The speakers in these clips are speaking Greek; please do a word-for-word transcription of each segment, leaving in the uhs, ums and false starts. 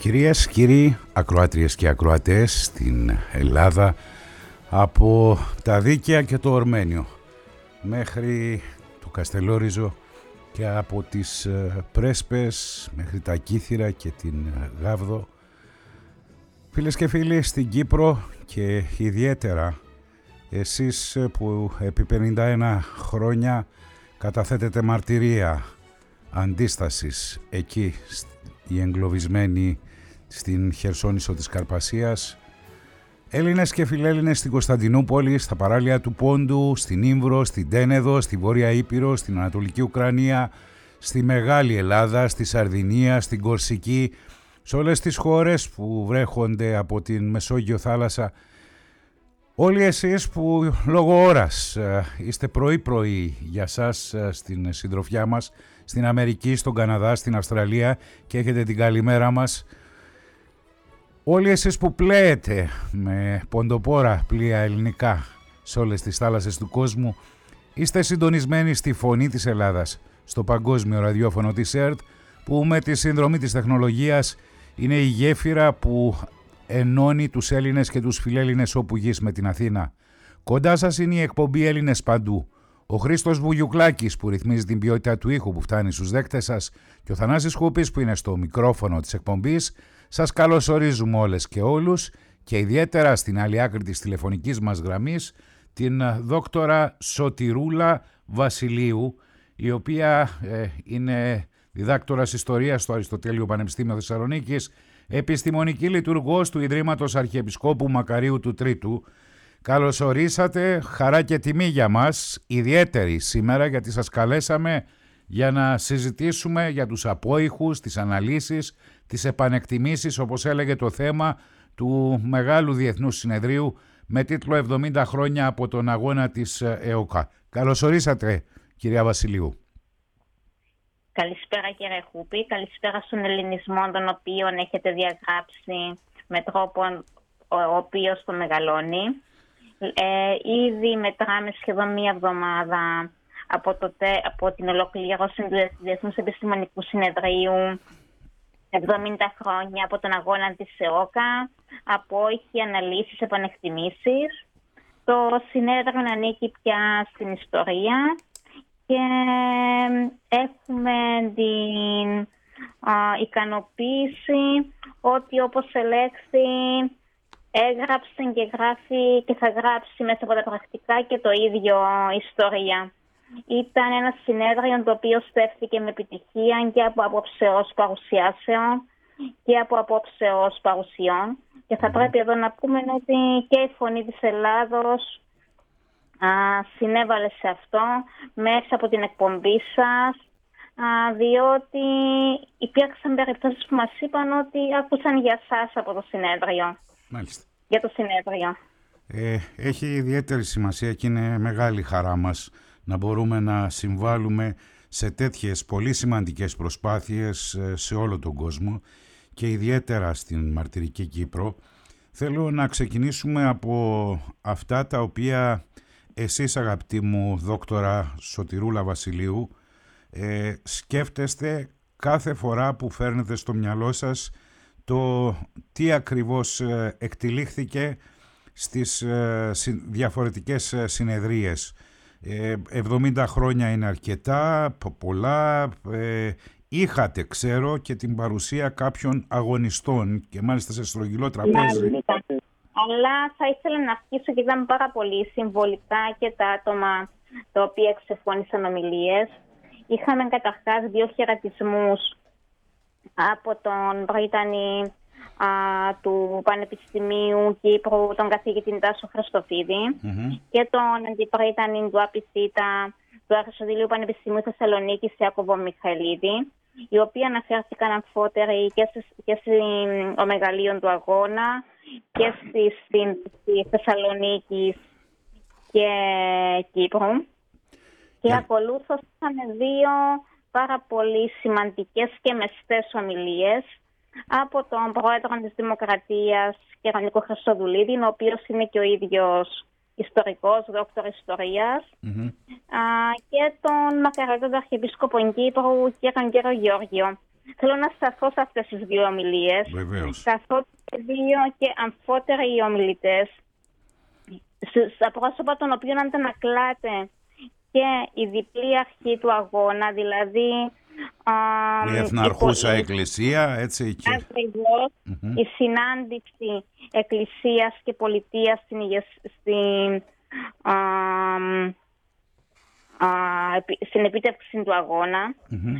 Κυρίες, κύριοι, ακροάτριες και ακροατές στην Ελλάδα, από τα Δίκαια και το Ορμένιο μέχρι το Καστελόριζο και από τις Πρέσπες μέχρι τα Κύθυρα και την Γάβδο, φίλες και φίλοι στην Κύπρο και ιδιαίτερα εσείς που επί πενήντα ένα χρόνια καταθέτετε μαρτυρία αντίστασης εκεί οι εγκλωβισμένοι στην Χερσόνησο της Καρπασίας, Έλληνες και φιλέλληνες στην Κωνσταντινούπολη, στα παράλια του Πόντου, στην Ήμβρο, στην Τένεδο, στη Βόρεια Ήπειρο, στην Ανατολική Ουκρανία, στη Μεγάλη Ελλάδα, στη Σαρδινία, στην Κορσική, σε όλες τις χώρες που βρέχονται από την Μεσόγειο θάλασσα. Όλοι εσείς που λόγω ώρας είστε πρωί-πρωί για σας στην συντροφιά μας, στην Αμερική, στον Καναδά, στην Αυστραλία και έχετε την καλημέρα μας. Όλοι εσείς που πλέετε με ποντοπόρα πλοία ελληνικά σε όλες τις θάλασσες του κόσμου, είστε συντονισμένοι στη Φωνή της Ελλάδας, στο παγκόσμιο ραδιόφωνο της ΕΡΤ, που με τη συνδρομή της τεχνολογίας είναι η γέφυρα που ενώνει τους Έλληνες και τους φιλέλληνες όπου γης με την Αθήνα. Κοντά σας είναι η εκπομπή Έλληνες Παντού. Ο Χρήστος Βουγιουκλάκης που ρυθμίζει την ποιότητα του ήχου που φτάνει στους δέκτες σας και ο Θανάσης Χούπης που είναι στο μικρόφωνο της εκπομπής. Σας καλωσορίζουμε όλες και όλους και ιδιαίτερα στην άλλη άκρη της τηλεφωνικής μας γραμμής την δόκτορα Σωτηρούλα Βασιλείου, η οποία ε, είναι διδάκτορας ιστορίας στο Αριστοτέλειο Πανεπιστήμιο Θεσσαλονίκης, επιστημονική λειτουργός του Ιδρύματος Αρχιεπισκόπου Μακαρίου του Τρίτου. Καλώς ορίσατε, χαρά και τιμή για μας, ιδιαίτερη σήμερα, γιατί σας καλέσαμε για να συζητήσουμε για τους απόϊχους, τις αναλύσεις, τις επανεκτιμήσεις, όπως έλεγε το θέμα του Μεγάλου Διεθνούς Συνεδρίου με τίτλο εβδομήντα χρόνια από τον αγώνα της ΕΟΚΑ. Καλώς ορίσατε, κυρία Βασιλείου. Καλησπέρα, κύριε Χούπη. Καλησπέρα στον ελληνισμό, τον οποίο έχετε διαγράψει με τρόπο ο οποίος το μεγαλώνει. Ε, ήδη μετράμε σχεδόν μία εβδομάδα από, το, από την ολοκλήρωση του Διεθνούς Επιστημονικού Συνεδρίου, εβδομήντα χρόνια από τον αγώνα της ΕΟΚΑ, απόϊχοι, αναλύσεις, επανεκτιμήσεις. Το συνέδριο ανήκει πια στην ιστορία και έχουμε την α, ικανοποίηση ότι, όπως ελέγχθη, έγραψε και γράφει και θα γράψει μέσα από τα πρακτικά και το ίδιο ιστορία. Ήταν ένα συνέδριο το οποίο στέφθηκε με επιτυχία και από απόψε ως παρουσιάσεων και από απόψε ως παρουσιών. Και θα πρέπει εδώ να πούμε ότι και η Φωνή της Ελλάδος α, συνέβαλε σε αυτό μέσα από την εκπομπή σας, α, διότι υπήρξαν περιπτώσεις που μας είπαν ότι άκουσαν για σας από το συνέδριο. Μάλιστα. Για το συνέδριο. Ε, έχει ιδιαίτερη σημασία και είναι μεγάλη χαρά μας να μπορούμε να συμβάλλουμε σε τέτοιες πολύ σημαντικές προσπάθειες σε όλο τον κόσμο και ιδιαίτερα στην μαρτυρική Κύπρο. Θέλω να ξεκινήσουμε από αυτά τα οποία εσείς, αγαπητή μου δόκτορα Σωτηρούλα Βασιλείου, ε, σκέφτεστε κάθε φορά που φέρνετε στο μυαλό σας το τι ακριβώς εκτυλίχθηκε στις διαφορετικές συνεδρίες. εβδομήντα χρόνια είναι αρκετά, πολλά. Είχατε, ξέρω, και την παρουσία κάποιων αγωνιστών και μάλιστα σε στρογγυλό τραπέζι. Αλλά θα ήθελα να αρχίσω και ήταν πάρα πολύ συμβολικά και τα άτομα τα οποία εξεφώνησαν ομιλίες. Είχαμε καταρχάς δύο χαιρετισμούς από τον Βρήτανη α, του Πανεπιστημίου Κύπρου, τον καθηγητή Τάσο Χριστοφίδη, mm-hmm. και τον αντιπρίτανη του ΑΠΙΣΙΤΑ του Αριστοτελείου Πανεπιστημίου Θεσσαλονίκης, Ιάκωβο Μιχαηλίδη, οι οποίοι αναφέρθηκαν αμφότεροι και, και στο μεγαλείο του αγώνα και στη, στη, στη Θεσσαλονίκη και Κύπρου. Και yeah. ακολούθως είχαμε δύο πάρα πολύ σημαντικές και μεστές ομιλίες από τον πρόεδρο της Δημοκρατίας, κ. Νίκο Χριστοδουλίδη, ο οποίος είναι και ο ίδιος ιστορικός, δόκτωρ ιστορίας, mm-hmm. α, και τον μακαριότατο Αρχιεπίσκοπο Κύπρου, κ. κ. Γεώργιο. θέλω να σταθώ σε αυτές τις δύο ομιλίες, καθότι δύο και αμφότεροι οι ομιλητές, στα πρόσωπα των οποίων αντανακλάται και η διπλή αρχή του αγώνα, δηλαδή η εθναρχούσα η... εκκλησία, έτσι και... Ακριβώς, mm-hmm. η συνάντηση εκκλησίας και πολιτείας στην, στην, α, α, στην επίτευξη του αγώνα. Mm-hmm.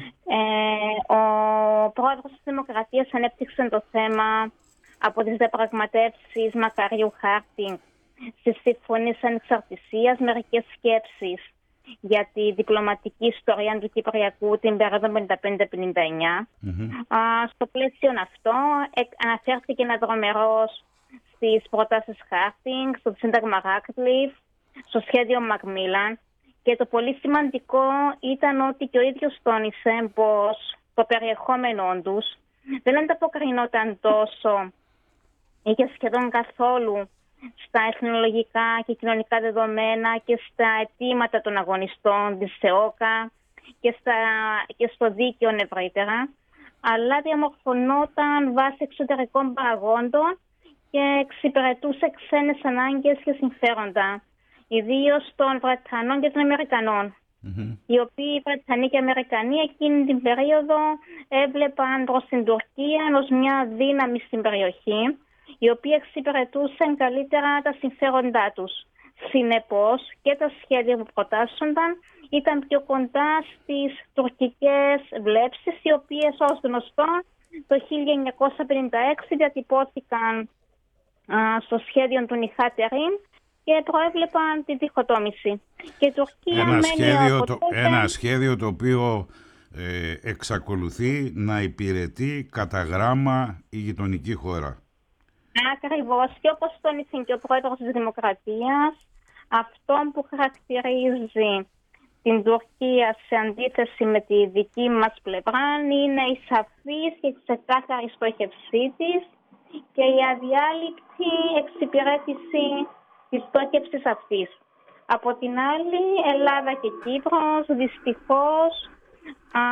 Ε, ο πρόεδρος της Δημοκρατίας ανέπτυξε το θέμα από τις διαπραγματεύσεις Μακαριού Χάρτη στις συμφωνίες ανεξαρτησίας, μερικές σκέψεις για τη διπλωματική ιστορία του Κυπριακού την περίοδο πενήντα πέντε πενήντα εννιά. Mm-hmm. Στο πλαίσιο αυτό αναφέρθηκε αναδρομερώς στις προτάσεις Χάρτινγκ, στο Σύνταγμα Ράκτλιφ, στο σχέδιο Μακμίλαν, και το πολύ σημαντικό ήταν ότι και ο ίδιος τόνισε πως το περιεχόμενο τους δεν ανταποκρινόταν τόσο ή και σχεδόν καθόλου στα εθνολογικά και κοινωνικά δεδομένα και στα αιτήματα των αγωνιστών της ΣΕΟΚΑ και, στα, και στο δίκαιο ευρύτερα, αλλά διαμορφωνόταν βάσει εξωτερικών παραγόντων και εξυπηρετούσε ξένες ανάγκες και συμφέροντα, ιδίως των Βρετανών και των Αμερικανών. Mm-hmm. Οι οποίοι Βρετανοί και Αμερικανοί εκείνη την περίοδο έβλεπαν προς την Τουρκία ως μια δύναμη στην περιοχή, οι οποίοι εξυπηρετούσαν καλύτερα τα συμφέροντά τους. Συνεπώς και τα σχέδια που προτάσσονταν ήταν πιο κοντά στις τουρκικές βλέψεις, οι οποίες ως γνωστό το χίλια εννιακόσια πενήντα έξι διατυπώθηκαν α, στο σχέδιο του Νιχάτεριν και προέβλεπαν τη διχοτόμηση. Και η Τουρκία ένα, σχέδιο από το, τότε... ένα σχέδιο το οποίο ε, εξακολουθεί να υπηρετεί κατά γράμμα η γειτονική χώρα. Ακριβώς, και όπως τόνισε και ο πρόεδρος της Δημοκρατίας, αυτό που χαρακτηρίζει την Τουρκία σε αντίθεση με τη δική μας πλευρά είναι η σαφής και ξεκάθαρη στόχευσή της και η αδιάλειπτη εξυπηρέτηση της στόχευσης αυτής. Από την άλλη, Ελλάδα και Κύπρος δυστυχώς α,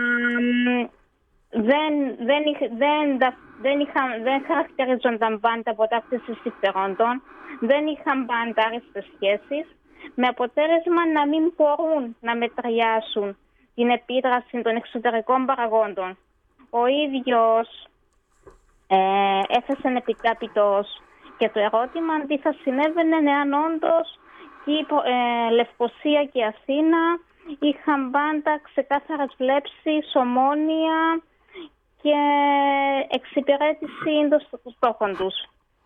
δεν, δεν, δεν, δεν, είχαν, δεν χαρακτηρίζονταν πάντα από ταύτιση συμφερόντων, δεν είχαν πάντα άριστες σχέσεις, με αποτέλεσμα να μην μπορούν να μετριάσουν την επίδραση των εξωτερικών παραγόντων. Ο ίδιος ε, έθεσε επιτάπητος και το ερώτημα τι θα συνέβαινε εάν όντως ε, Λευκοσία και Αθήνα είχαν πάντα ξεκάθαρες βλέψεις, ομόνοια και εξυπηρέτηση των στόχων τους.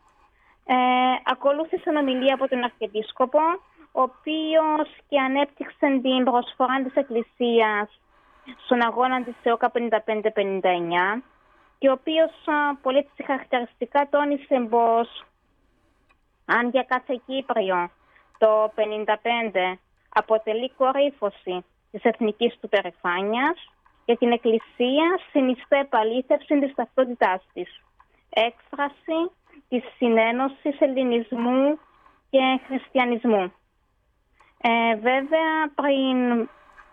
Ε, ακολούθησε ομιλία από τον Αρχιεπίσκοπο, ο οποίος και ανέπτυξε την προσφορά της Εκκλησίας στον αγώνα της ΣΕΟΚΑ πενήντα πέντε πενήντα εννιά και ο οποίος πολύ χαρακτηριστικά τόνισε πως αν για κάθε Κύπριο το πενήντα πέντε αποτελεί κορύφωση της εθνικής του περηφάνειας, για την Εκκλησία συνιστά επαλήθευση της ταυτότητάς της, έκφραση της συνένωσης ελληνισμού και χριστιανισμού. Ε, βέβαια, πριν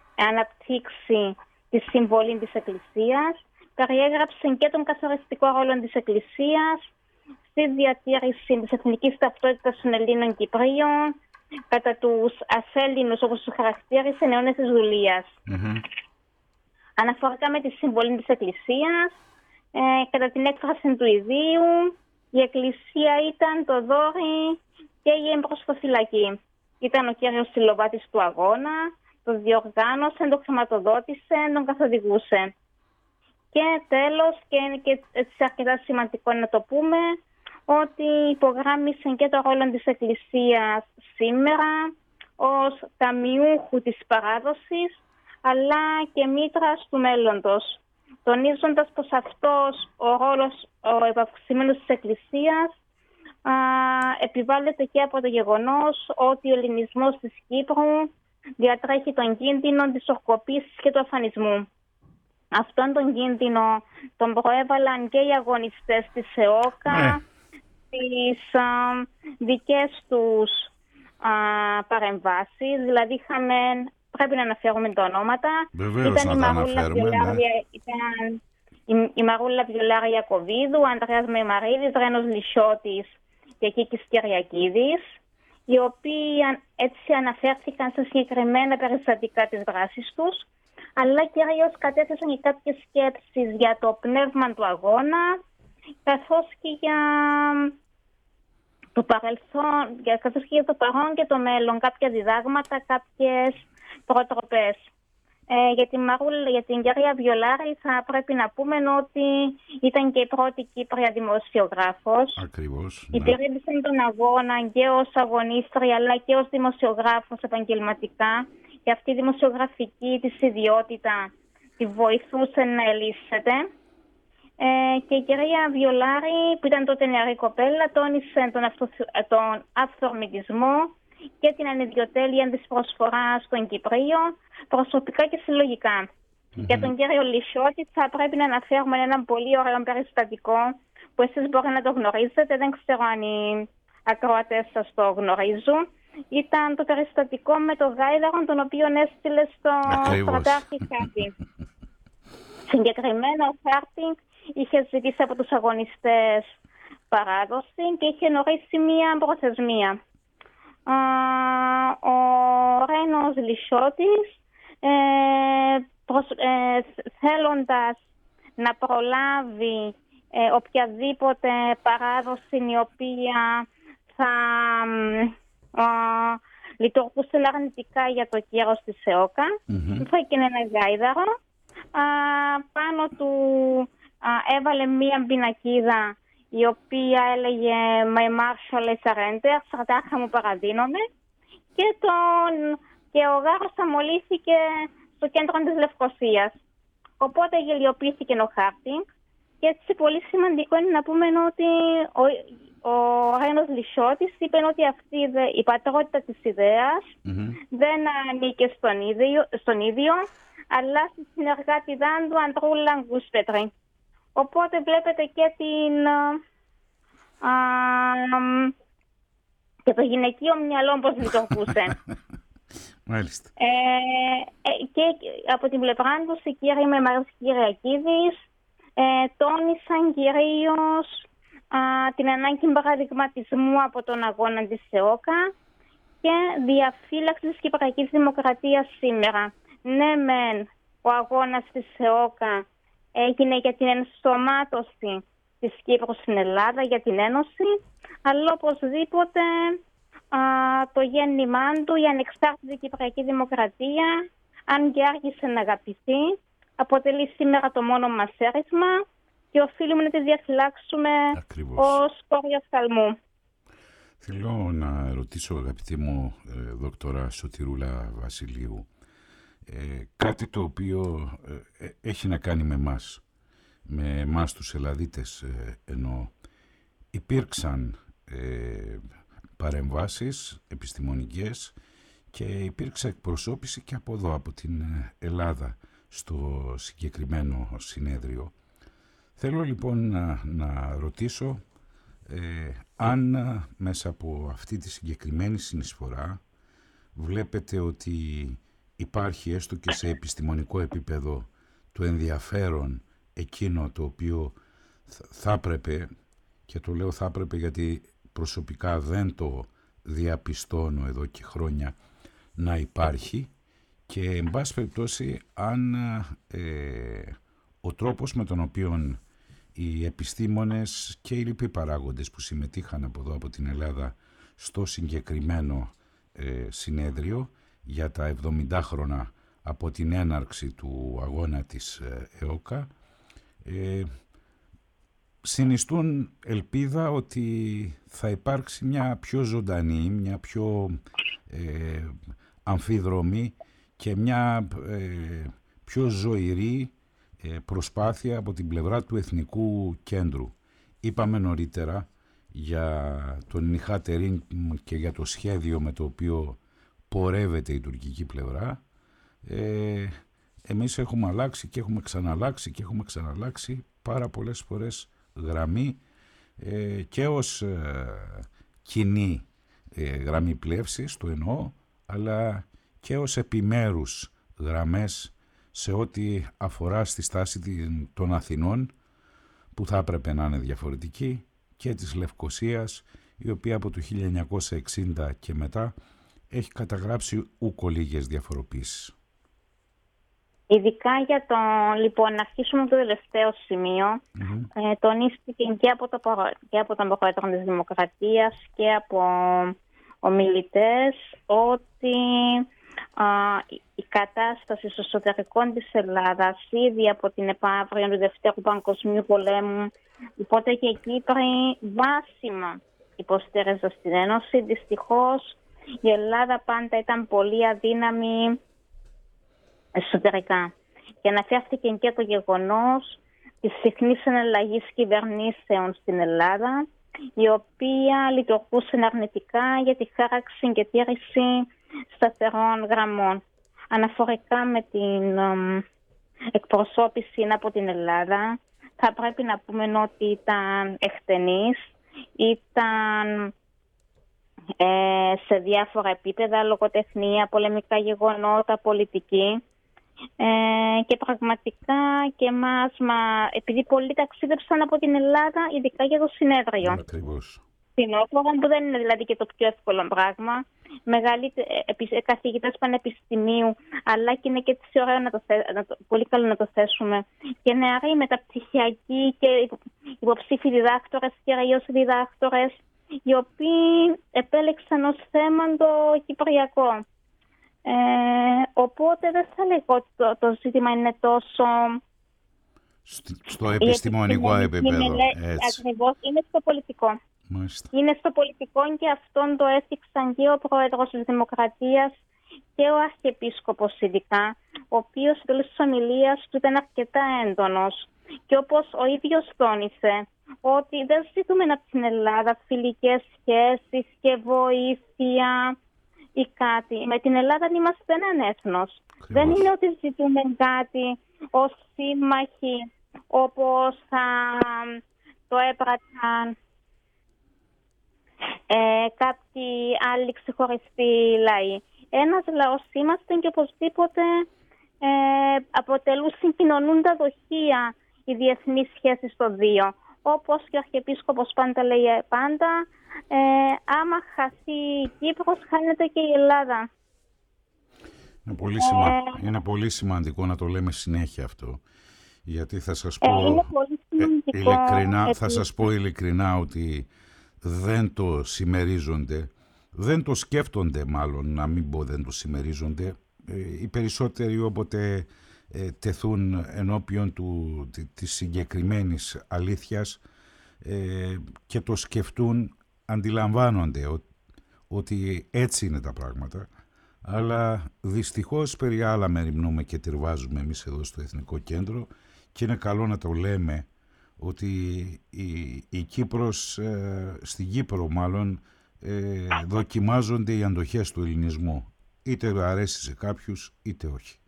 αναπτύξει τη συμβολή της Εκκλησίας, περιέγραψε και τον καθοριστικό ρόλο της Εκκλησίας στη διατήρηση της εθνικής ταυτότητας των Ελλήνων Κυπρίων κατά τους ασέλληνους, όπως τους χαρακτήρισε, αιώνες της δουλείας. Mm-hmm. Αναφορικά με τη συμβολή της Εκκλησίας, ε, κατά την έκφραση του ιδίου, η Εκκλησία ήταν το δόρυ και η εμπροσθοφυλακή. Ήταν ο κύριος συλλοβάτης του αγώνα, το διοργάνωσε, το χρηματοδότησε, τον καθοδηγούσε. Και τέλος, και είναι και έτσι αρκετά σημαντικό να το πούμε, ότι υπογράμμισε και το ρόλο της Εκκλησίας σήμερα ως ταμιούχου της παράδοσης, αλλά και μήτρας του μέλλοντος, τονίζοντας πως αυτός ο ρόλος ο επαυξημένος της Εκκλησίας α, επιβάλλεται και από το γεγονός ότι ο ελληνισμός της Κύπρου διατρέχει τον κίνδυνο της ορκοποίησης και του αφανισμού. Αυτόν τον κίνδυνο τον προέβαλαν και οι αγωνιστές της ΕΟΚΑ, τις α, δικές τους α, παρεμβάσεις, δηλαδή είχαμε... Πρέπει να αναφέρουμε τα ονόματα. Βεβαίως, ήταν η Μαρούλα Γελάρδια, ήταν η, η Μαρούλα Βιολάρα Ιακωβίδου, ο Ανδρέας Μεϊμαρίδης, Ρένος Λυσιώτης και Κίκης Κυριακίδης, οι οποίοι έτσι αναφέρθηκαν σε συγκεκριμένα περιστατικά της δράσης τους, αλλά κυρίως κατέθεσαν και κάποιες σκέψεις για το πνεύμα του αγώνα, καθώς και για το παρελθόν, καθώς και για το παρόν και το μέλλον, κάποια διδάγματα, κάποιες προτροπές. Ε, για, την Μαρούλα, για την κυρία Βιολάρη θα πρέπει να πούμε ότι ήταν και η πρώτη Κύπρια δημοσιογράφος. Ακριβώς. Υπηρέτησε ναι. τον αγώνα και ως αγωνίστρια αλλά και ως δημοσιογράφος επαγγελματικά, και αυτή η δημοσιογραφική της ιδιότητα τη βοηθούσε να ελύσσεται. Ε, και η κυρία Βιολάρη, που ήταν τότε νεαρή κοπέλα, τόνισε τον, αυτο, τον αυθορμητισμό και την ανιδιοτέλεια της προσφοράς των Κυπρίων, προσωπικά και συλλογικά. Mm-hmm. Για τον κύριο Λυσιώτη θα πρέπει να αναφέρουμε έναν πολύ ωραίο περιστατικό που εσείς μπορεί να το γνωρίζετε, δεν ξέρω αν οι ακροατές σας το γνωρίζουν. Ήταν το περιστατικό με το γάιδαρο, τον οποίο έστειλε στο στρατάρχη Χάρτινγκ. Συγκεκριμένα ο Χάρτινγκ είχε ζητήσει από τους αγωνιστές παράδοση και είχε ορίσει μία προθεσμία. Ο Ρένος Λυσιώτης, ε, προσ, ε, θέλοντας να προλάβει ε, οποιαδήποτε παράδοση η οποία θα ε, λειτουργούσε αρνητικά για το κύρος της ΕΟΚΑ, mm-hmm. θα έκανε ένα γάιδαρο, ε, πάνω του ε, έβαλε μία πινακίδα η οποία έλεγε «My Marshal is surrender», «Στρατάρχα μου παραδίνομαι», και, τον, και ο γάρος αμολύθηκε στο κέντρο της Λευκωσίας. Οπότε γελιοποιήθηκε ο Χάρτινγκ, και έτσι πολύ σημαντικό είναι να πούμε ότι ο, ο Ρένος Λυσιώτης είπε ότι αυτή η πατρότητα της ιδέας mm-hmm. δεν ανήκε στον ίδιο, στον ίδιο, αλλά στη συνεργάτηδά του Αντρούλα Γκούσπετρη. Οπότε βλέπετε και την α, και το γυναικείο μυαλό πώς λειτουργούσε. Μάλιστα. Ε, ε, και από την πλευρά τους οι κύριοι Μεϊμαρίδης και Κυριακίδης ε, τόνισαν κυρίως α, την ανάγκη παραδειγματισμού από τον αγώνα της ΕΟΚΑ και διαφύλαξη της Κυπριακής Δημοκρατίας σήμερα. Ναι μεν ο αγώνας της ΕΟΚΑ έγινε για την ενσωμάτωση της Κύπρου στην Ελλάδα, για την Ένωση, αλλά οπωσδήποτε α, το γέννημά του, η ανεξάρτητη Κυπριακή Δημοκρατία, αν και άρχισε να αγαπηθεί, αποτελεί σήμερα το μόνο μας έρισμα και οφείλουμε να τη διαφυλάξουμε ως κόρη οφθαλμού. Θέλω να ρωτήσω, αγαπητή μου ε, δόκτωρα Σωτηρούλα Βασιλείου, Ε, κάτι το οποίο ε, έχει να κάνει με εμάς, με εμάς τους Ελλαδίτες ε, εννοώ. Υπήρξαν ε, παρεμβάσεις επιστημονικές και υπήρξε εκπροσώπηση και από εδώ, από την Ελλάδα, στο συγκεκριμένο συνέδριο. Θέλω λοιπόν να, να ρωτήσω ε, αν μέσα από αυτή τη συγκεκριμένη συνεισφορά βλέπετε ότι υπάρχει έστω και σε επιστημονικό επίπεδο το ενδιαφέρον εκείνο το οποίο θα έπρεπε, και το λέω θα έπρεπε γιατί προσωπικά δεν το διαπιστώνω εδώ και χρόνια, να υπάρχει, και εν πάση περιπτώσει αν ε, ο τρόπος με τον οποίο οι επιστήμονες και οι λοιποί παράγοντες που συμμετείχαν από εδώ από την Ελλάδα στο συγκεκριμένο ε, συνέδριο για τα εβδομήντα χρόνια από την έναρξη του αγώνα της ΕΟΚΑ ε, συνιστούν ελπίδα ότι θα υπάρξει μια πιο ζωντανή, μια πιο ε, αμφίδρομη και μια ε, πιο ζωηρή ε, προσπάθεια από την πλευρά του Εθνικού Κέντρου. Είπαμε νωρίτερα για τον Νιχάτεριν και για το σχέδιο με το οποίο πορεύεται η τουρκική πλευρά. Ε, εμείς έχουμε αλλάξει και έχουμε ξαναλλάξει και έχουμε ξαναλλάξει πάρα πολλές φορές γραμμή ε, και ως ε, κοινή ε, γραμμή πλεύσης, το εννοώ, αλλά και ως επιμέρους γραμμές σε ό,τι αφορά στη στάση των Αθηνών, που θα έπρεπε να είναι διαφορετική, και της Λευκωσίας, η οποία από το χίλια εννιακόσια εξήντα και μετά έχει καταγράψει ούκο λίγες διαφοροποίησεις. Ειδικά για το, λοιπόν, να αρχίσουμε το τελευταίο σημείο, mm-hmm. ε, τονίστηκε και από, το, και από τον πρόεδρο της Δημοκρατίας και από ομιλητές ότι α, η κατάσταση στο εσωτερικό της Ελλάδας ήδη από την επαύριο του Δευτέρου Παγκοσμίου Πολέμου, οπότε και οι Κύπροι βάσιμα υποστήριζαν στην Ένωση. Δυστυχώς η Ελλάδα πάντα ήταν πολύ αδύναμη εσωτερικά. Και αναφέρθηκε και το γεγονός της συχνής εναλλαγής κυβερνήσεων στην Ελλάδα, η οποία λειτουργούσε αρνητικά για τη χάραξη και τήρηση σταθερών γραμμών. Αναφορικά με την ε, εκπροσώπηση από την Ελλάδα, θα πρέπει να πούμε ότι ήταν εκτενής, ήταν ε, σε διάφορα επίπεδα, λογοτεχνία, πολεμικά γεγονότα, πολιτική. Ε, και πραγματικά και εμάς, μα, επειδή πολλοί ταξίδεψαν από την Ελλάδα, ειδικά για το συνέδριο. Ακριβώς. Συνόφωγα, που δεν είναι δηλαδή και το πιο εύκολο πράγμα. Καθηγητές πανεπιστημίου, αλλά και είναι και έτσι ωραίο να το, να το, πολύ καλό να το θέσουμε. Και νεαροί μεταπτυχιακοί και υποψήφοι διδάκτορες και κυρίως διδάκτορες, οι οποίοι επέλεξαν ως θέμα το κυπριακό. Ε, οπότε δεν θα λέγω ότι το, το ζήτημα είναι τόσο στο επιστημονικό επίπεδο. Ακριβώς, είναι στο πολιτικό. Μάλιστα. Είναι στο πολιτικό και αυτόν το έθιξαν και ο πρόεδρος της Δημοκρατίας και ο Αρχιεπίσκοπος ειδικά, ο οποίος στο τέλος της ομιλίας του ήταν αρκετά έντονος. Και όπως ο ίδιος τόνισε, ότι δεν ζητούμε από την Ελλάδα φιλικές σχέσεις και βοήθεια ή κάτι. Με την Ελλάδα είμαστε έναν έθνος. Δεν είναι ότι ζητούμε κάτι ως σύμμαχοι, όπως θα το έπραξαν ε, κάποιοι άλλοι ξεχωριστοί λαοί. Ένας λαός είμαστε και οπωσδήποτε ε, αποτελούν συγκοινωνούντα δοχεία οι διεθνείς σχέσεις των δύο. Όπως και ο Αρχιεπίσκοπος πάντα λέει πάντα, ε, άμα χαθεί η Κύπρος, χάνεται και η Ελλάδα. Είναι πολύ, σημα... ε, είναι πολύ σημαντικό να το λέμε συνέχεια αυτό. Γιατί θα σας πω, ε, είναι πολύ σημαντικό, ε, ειλικρινά, θα σας πω ειλικρινά ότι δεν το συμμερίζονται, δεν το σκέφτονται μάλλον, να μην πω δεν το συμμερίζονται. Ε, οι περισσότεροι όποτε ε, τεθούν ενώπιον του, της συγκεκριμένης αλήθειας ε, και το σκεφτούν, αντιλαμβάνονται ότι, ότι έτσι είναι τα πράγματα, αλλά δυστυχώς περί άλλα μεριμνούμε και τυρβάζουμε εμείς εδώ στο Εθνικό Κέντρο, και είναι καλό να το λέμε ότι η, η Κύπρος, ε, στην Κύπρο μάλλον, ε, δοκιμάζονται οι αντοχές του ελληνισμού. Είτε αρέσει σε κάποιους, είτε όχι.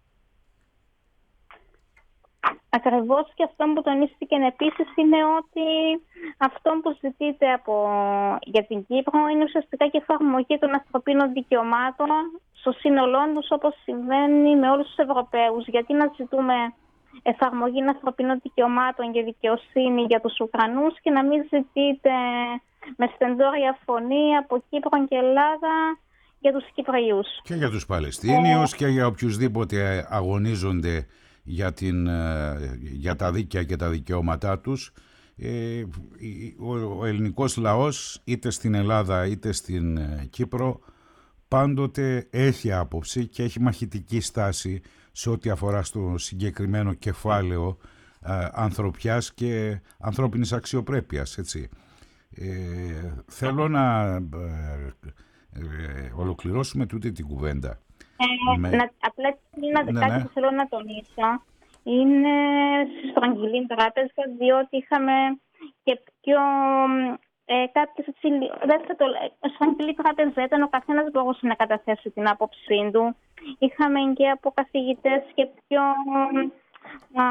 Ακριβώς, και αυτό που τονίστηκε επίσης είναι ότι αυτό που ζητείται από, για την Κύπρο είναι ουσιαστικά και εφαρμογή των ανθρωπίνων δικαιωμάτων στο σύνολό τους, όπως συμβαίνει με όλους τους Ευρωπαίους. Γιατί να ζητούμε εφαρμογή ανθρωπίνων δικαιωμάτων και δικαιοσύνη για τους Ουκρανούς και να μην ζητείτε με στεντόρια φωνή από Κύπρο και Ελλάδα για τους Κυπριούς. Και για τους Παλαιστίνιους ε... και για οποιουσδήποτε αγωνίζονται για, την, για τα δίκαια και τα δικαιώματά τους. Ε, ο, ο ελληνικός λαός, είτε στην Ελλάδα είτε στην Κύπρο, πάντοτε έχει άποψη και έχει μαχητική στάση σε ό,τι αφορά στο συγκεκριμένο κεφάλαιο ε, ανθρωπιάς και ανθρώπινης αξιοπρέπειας, έτσι. Ε, θέλω να ε, ε, ολοκληρώσουμε τούτη την κουβέντα. Ε, με... να, απλά να, ναι, κάτι ναι. που θέλω να τονίσω είναι στη Στρογγυλή Τράπεζα, διότι είχαμε και πιο ε, κάποιες έτσι, δεν θα το λέω, Στρογγυλή Τράπεζα ήταν, ο καθένας μπορούσε να καταθέσει την άποψή του. Είχαμε και από καθηγητές και πιο α,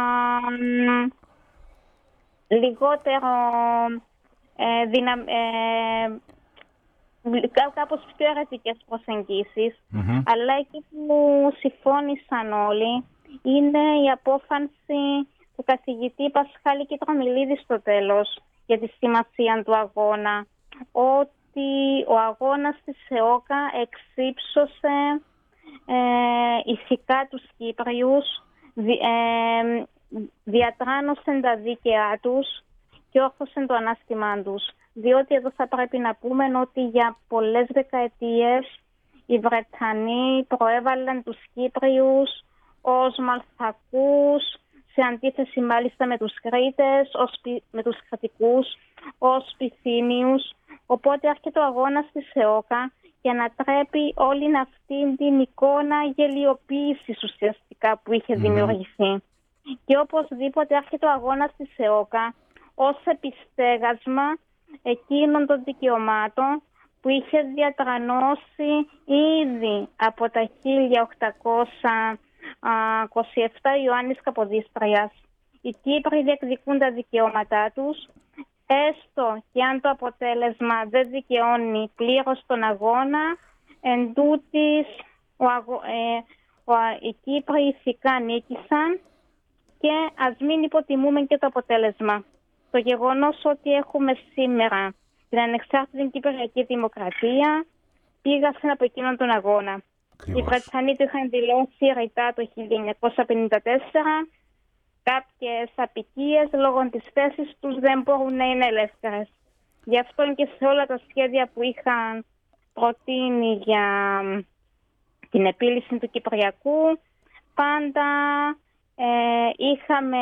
λιγότερο ε, δυνα, ε, κάπως πιο ερετικές προσεγγίσεις, mm-hmm. αλλά εκεί που συμφώνησαν όλοι είναι η απόφαση του καθηγητή Πασχάλη Κιτρομιλίδη στο τέλος για τη σημασία του αγώνα, ότι ο αγώνας της ΕΟΚΑ εξύψωσε ε, ηθικά τους Κύπριους, δι, ε, διατράνωσε τα δίκαιά τους και όρθωσε το ανάστημά τους. Διότι εδώ θα πρέπει να πούμε ότι για πολλές δεκαετίες οι Βρετανοί προέβαλαν τους Κύπριους ως μαλθακούς, σε αντίθεση μάλιστα με τους Κρήτες, ως, με τους Κρατικούς, ως Πυθύνιους. Οπότε έρχεται ο αγώνας της ΕΟΚΑ για να τρέπει όλη αυτή την εικόνα γελιοποίησης ουσιαστικά που είχε mm. δημιουργηθεί. Και οπωσδήποτε έρχεται ο αγώνας της ΕΟΚΑ ως επιστέγασμα εκείνων των δικαιωμάτων που είχε διατρανώσει ήδη από τα χίλια οκτακόσια είκοσι επτά Ιωάννης Καποδίστριας. Οι Κύπροι διεκδικούν τα δικαιώματά τους, έστω και αν το αποτέλεσμα δεν δικαιώνει πλήρως τον αγώνα, εν τούτης, ο αγω... ε, ο... οι Κύπροι ηθικά νίκησαν και ας μην υποτιμούμε και το αποτέλεσμα. Το γεγονός ότι έχουμε σήμερα την ανεξάρτητη Κυπριακή Δημοκρατία πήγασαν από εκείνον τον αγώνα. Ακριβώς. Οι Βρετανοί το είχαν δηλώσει ρητά το χίλια εννιακόσια πενήντα τέσσερα. Κάποιες απικίες λόγω της θέσης τους δεν μπορούν να είναι ελεύθερες. Γι' αυτό και σε όλα τα σχέδια που είχαν προτείνει για την επίλυση του Κυπριακού, πάντα ε, είχαμε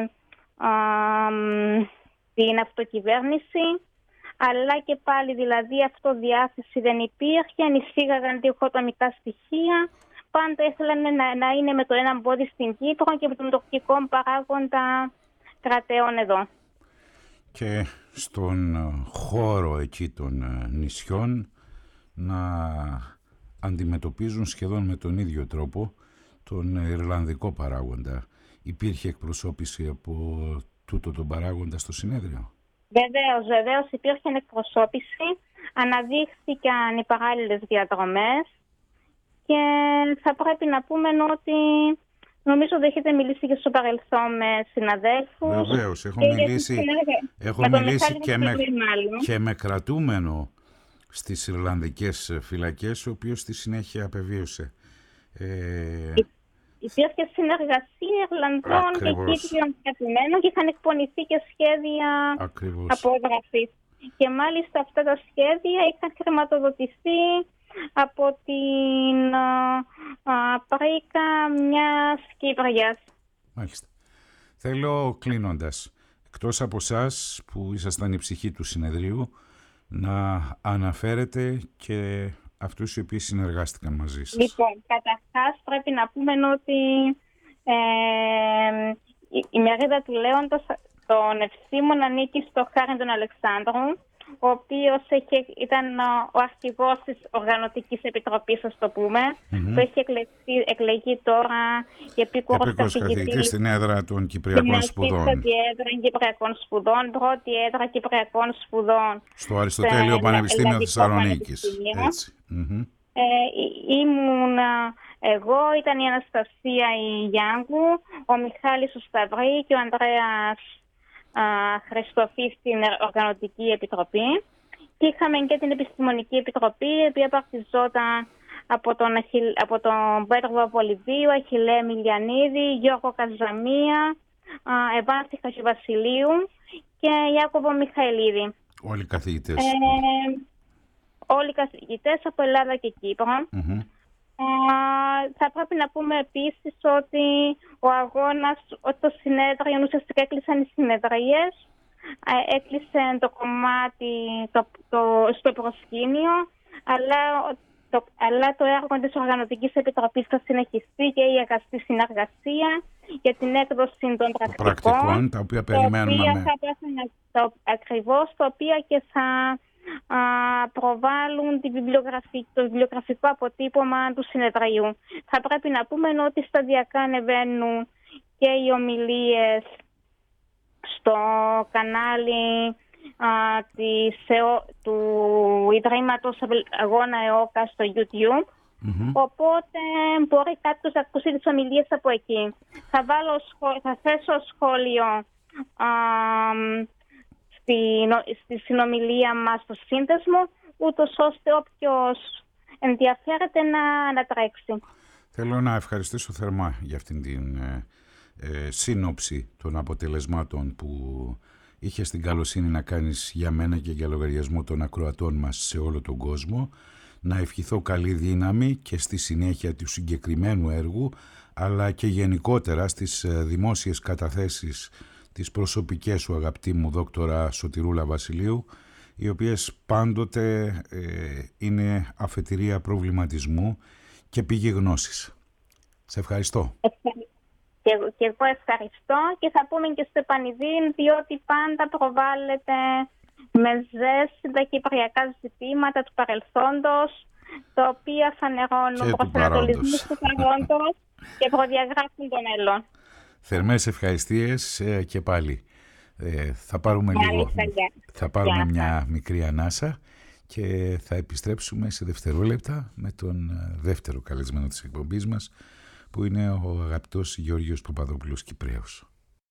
ε, την αυτοκυβέρνηση, αλλά και πάλι δηλαδή αυτοδιάθεση δεν υπήρχε, εισήγαγαν διχοτομικά στοιχεία. Πάντα ήθελαν να, να είναι με το έναν πόδι στην Κύπρο και με τον τουρκικό παράγοντα κρατέων εδώ. Και στον χώρο εκεί των νησιών να αντιμετωπίζουν σχεδόν με τον ίδιο τρόπο τον Ιρλανδικό παράγοντα. Υπήρχε εκπροσώπηση από τούτο τον παράγοντα στο συνέδριο? Βεβαίως, βεβαίως υπήρχε εκπροσώπηση. Αναδείχθηκαν οι παράλληλες διαδρομές. Και θα πρέπει να πούμε ότι νομίζω ότι έχετε μιλήσει και στο παρελθόν με συναδέλφους. Βεβαίως, έχω μιλήσει, έχω με μιλήσει και, με, και με κρατούμενο στις Ιρλανδικές φυλακές, ο οποίος στη συνέχεια απεβίωσε. Ε... Υπήρχε συνεργασία Ιρλανδών και Κύπριων κρατουμένων και είχαν εκπονηθεί και σχέδια απόγραφης. Και μάλιστα αυτά τα σχέδια είχαν χρηματοδοτηθεί από την α, πρίκα μιας Κύπριας. Μάλιστα. Θέλω, κλείνοντας, εκτός από εσάς που ήσασταν η ψυχή του συνεδρίου, να αναφέρετε και αυτούς οι οποίοι συνεργάστηκαν μαζί σας. Λοιπόν, καταρχάς πρέπει να πούμε ότι ε, η, η μερίδα του Λέοντος τον Ευσήμων ανήκει στο Χάριν τον Αλεξάνδρου, ο οποίος ήταν ο αρχηγός της Οργανωτικής Επιτροπής, ας το πούμε. Mm-hmm. Το έχει εκλεγεί, εκλεγεί τώρα η επίκουρος καθηγητής στην έδρα των Κυπριακών Σπουδών. Στην έδρα Κυπριακών Σπουδών, πρώτη έδρα Κυπριακών Σπουδών. Στο Αριστοτέλειο Πανεπιστήμιο Θεσσαλονίκης. Mm-hmm. Ε, ήμουν εγώ, ήταν η Αναστασία η Γιάνγκου, ο Μιχάλης ο Σταυρή και ο Ανδρέας Χριστοφή στην Οργανωτική Επιτροπή. Και είχαμε και την Επιστημονική Επιτροπή, η οποία παρτιζόταν από τον, από τον Πέτρο Βολιβίου, Αχιλλέ Μιλιανίδη, Γιώργο Καζαμία, Ευάνθη Χατζηβασιλείου και Ιάκωβο Μιχαηλίδη. Όλοι οι καθηγητές. Ε, όλοι οι καθηγητές από Ελλάδα και Κύπρο. Mm-hmm. Uh, θα πρέπει να πούμε επίσης ότι ο αγώνας, ότι το συνέδριο, ουσιαστικά έκλεισαν οι συνεδρίες, uh, έκλεισε το κομμάτι το, το, στο προσκήνιο, αλλά το, αλλά το έργο της Οργανωτικής Επιτροπής θα συνεχιστεί και η αγαστή συνεργασία για την έκδοση των πρακτικών, πρακτικών τα οποία περιμένουμε. Τα οποία θα πρέπει να, το, ακριβώς, τα οποία και θα προβάλλουν τη βιβλιογραφική, το βιβλιογραφικό αποτύπωμα του συνεδρίου. Θα πρέπει να πούμε ότι σταδιακά ανεβαίνουν και οι ομιλίες στο κανάλι α, της, του Ιδρύματος Αγώνα ΕΟΚΑ στο YouTube. Mm-hmm. Οπότε μπορεί κάποιος να ακούσει τις ομιλίες από εκεί. Θα, βάλω, θα θέσω σχόλιο α, στη, στη συνομιλία μας στο σύνδεσμο, ούτως ώστε όποιος ενδιαφέρεται να, να τρέξει. Θέλω να ευχαριστήσω θερμά για αυτήν την ε, ε, σύνοψη των αποτελεσμάτων που είχες την καλοσύνη να κάνεις για μένα και για λογαριασμό των ακροατών μας σε όλο τον κόσμο. Να ευχηθώ καλή δύναμη και στη συνέχεια του συγκεκριμένου έργου, αλλά και γενικότερα στις δημόσιες καταθέσεις τις προσωπικές σου, αγαπητή μου δόκτωρα Σωτηρούλα Βασιλείου, οι οποίες πάντοτε ε, είναι αφετηρία προβληματισμού και πηγή γνώσης. Σε ευχαριστώ. Και, και εγώ ευχαριστώ και θα πούμε και στο επανειδήν, διότι πάντα προβάλλεται με ζέστη τα κυπριακά ζητήματα του παρελθόντος, τα οποία φανερώνουν προσανατολισμούς του παρόντος και προδιαγράφουν το μέλλον. Θερμές ευχαριστίες και πάλι. Ε, θα πάρουμε, λίγο, θα πάρουμε μια μικρή ανάσα και θα επιστρέψουμε σε δευτερόλεπτα με τον δεύτερο καλεσμένο της εκπομπής μας, που είναι ο αγαπητός Γεώργιος Παπαδόπουλος Κυπραίος.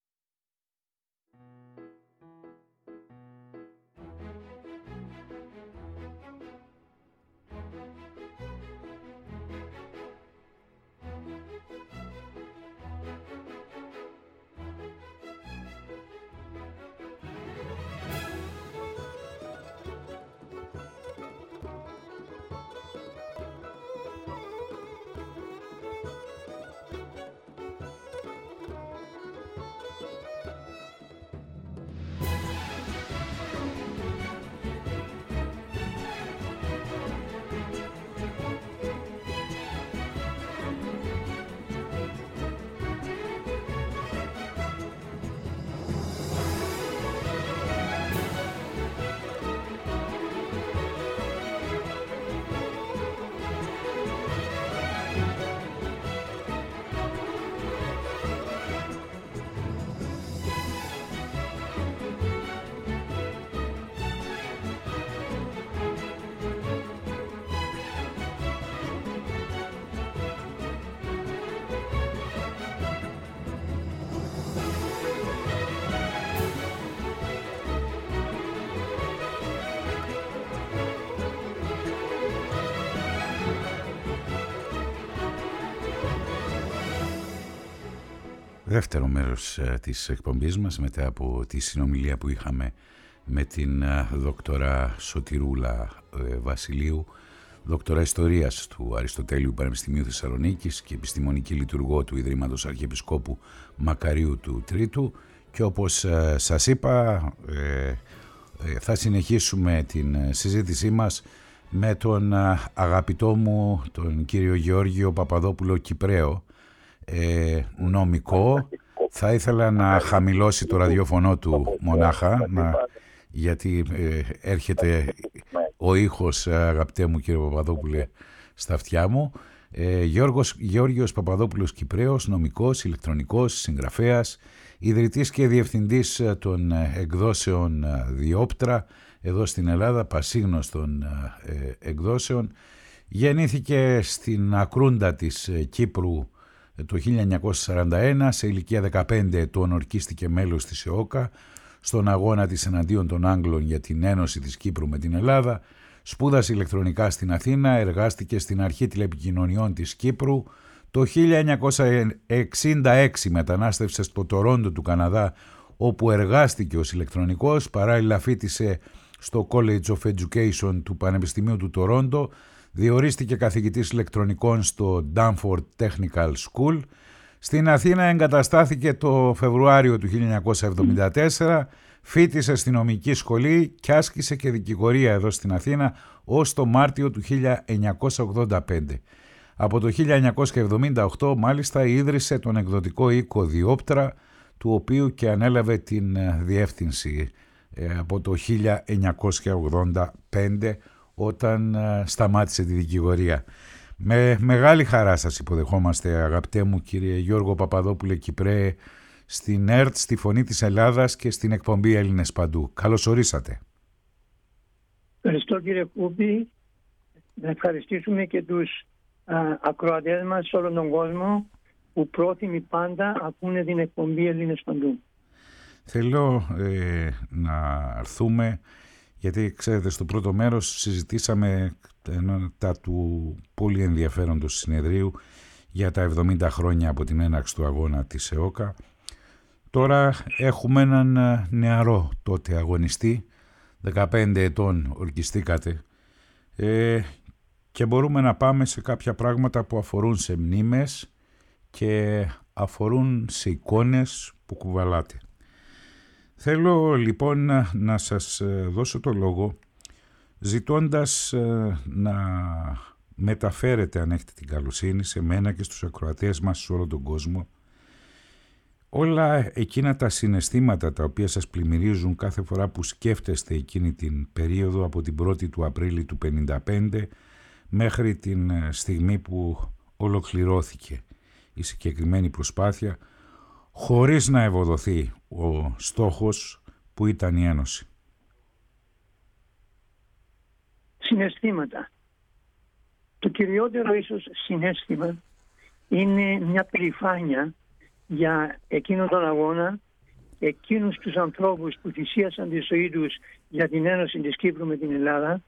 Δεύτερο μέρος ε, της εκπομπής μας, μετά από τη συνομιλία που είχαμε με την ε, δόκτωρα Σωτηρούλα ε, Βασιλείου, δόκτωρα Ιστορίας του Αριστοτέλειου Πανεπιστημίου Θεσσαλονίκης και επιστημονική λειτουργό του Ιδρύματος Αρχιεπισκόπου Μακαρίου του Τρίτου, και όπως ε, σας είπα ε, ε, θα συνεχίσουμε την συζήτησή μας με τον ε, αγαπητό μου τον κύριο Γεώργιο Παπαδόπουλο Κυπραίο, Ε, νομικό. Θα ήθελα να χαμηλώσει το ραδιόφωνο του μονάχα, να, γιατί ε, έρχεται ο ήχος, αγαπητέ μου κύριε Παπαδόπουλε, στα αυτιά μου. ε, Γιώργος, Γεώργιος Παπαδόπουλος Κυπραίος, νομικός, ηλεκτρονικός, συγγραφέας, ιδρυτής και διευθυντής των εκδόσεων Διόπτρα εδώ στην Ελλάδα, πασίγνωστων ε, εκδόσεων. Γεννήθηκε στην Ακρούντα της Κύπρου το χίλια εννιακόσια σαράντα ένα, σε ηλικία δεκαπέντε ετών ορκίστηκε μέλος της ΕΟΚΑ στον αγώνα της εναντίον των Άγγλων για την ένωση της Κύπρου με την Ελλάδα. Σπούδασε ηλεκτρονικά στην Αθήνα, εργάστηκε στην Αρχή Τηλεπικοινωνιών της Κύπρου. Το χίλια εννιακόσια εξήντα έξι μετανάστευσε στο Τορόντο του Καναδά, όπου εργάστηκε ως ηλεκτρονικός. Παράλληλα φοίτησε στο College of Education του Πανεπιστημίου του Τορόντο. Διορίστηκε καθηγητής ηλεκτρονικών στο Danforth Technical School. Στην Αθήνα εγκαταστάθηκε το Φεβρουάριο του χίλια εννιακόσια εβδομήντα τέσσερα, φοιτησε στη νομική σχολή και άσκησε και δικηγορία εδώ στην Αθήνα ως το Μάρτιο του χίλια εννιακόσια ογδόντα πέντε. Από το χίλια εννιακόσια εβδομήντα οκτώ μάλιστα ίδρυσε τον εκδοτικό οίκο Διόπτρα, του οποίου και ανέλαβε την διεύθυνση από το χίλια εννιακόσια ογδόντα πέντε, όταν σταμάτησε τη δικηγορία. Με μεγάλη χαρά σας υποδεχόμαστε, αγαπητέ μου κύριε Γιώργο Παπαδόπουλε Κυπρέ, στην ΕΡΤ, στη Φωνή της Ελλάδας και στην εκπομπή Έλληνες Παντού. Καλώς ορίσατε. Ευχαριστώ κύριε Κούπη. Να ευχαριστήσουμε και τους ακροατές μας σε όλον τον κόσμο που πρόθυμοι πάντα ακούνε την εκπομπή Έλληνες Παντού. Θέλω ε, να έρθουμε, γιατί ξέρετε στο πρώτο μέρος συζητήσαμε τα του πολύ ενδιαφέροντος συνεδρίου για τα εβδομήντα χρόνια από την έναρξη του αγώνα της ΕΟΚΑ. Τώρα έχουμε έναν νεαρό τότε αγωνιστή, δεκαπέντε ετών ορκιστήκατε, ε, και μπορούμε να πάμε σε κάποια πράγματα που αφορούν σε μνήμες και αφορούν σε εικόνες που κουβαλάτε. Θέλω λοιπόν να, να σας δώσω το λόγο ζητώντας να μεταφέρετε, αν έχετε την καλοσύνη, σε μένα και στους ακροατές μας σε όλο τον κόσμο, όλα εκείνα τα συναισθήματα τα οποία σας πλημμυρίζουν κάθε φορά που σκέφτεστε εκείνη την περίοδο από την πρώτη του Απρίλη του πενήντα πέντε μέχρι την στιγμή που ολοκληρώθηκε η συγκεκριμένη προσπάθεια, χωρίς να ευοδοθεί ο στόχος που ήταν η Ένωση. Συναισθήματα. Το κυριότερο ίσως συναίσθημα είναι μια περηφάνεια για εκείνον τον αγώνα, εκείνους τους ανθρώπους που θυσίασαν τη ζωή τους για την ένωση της Κύπρου με την Ελλάδα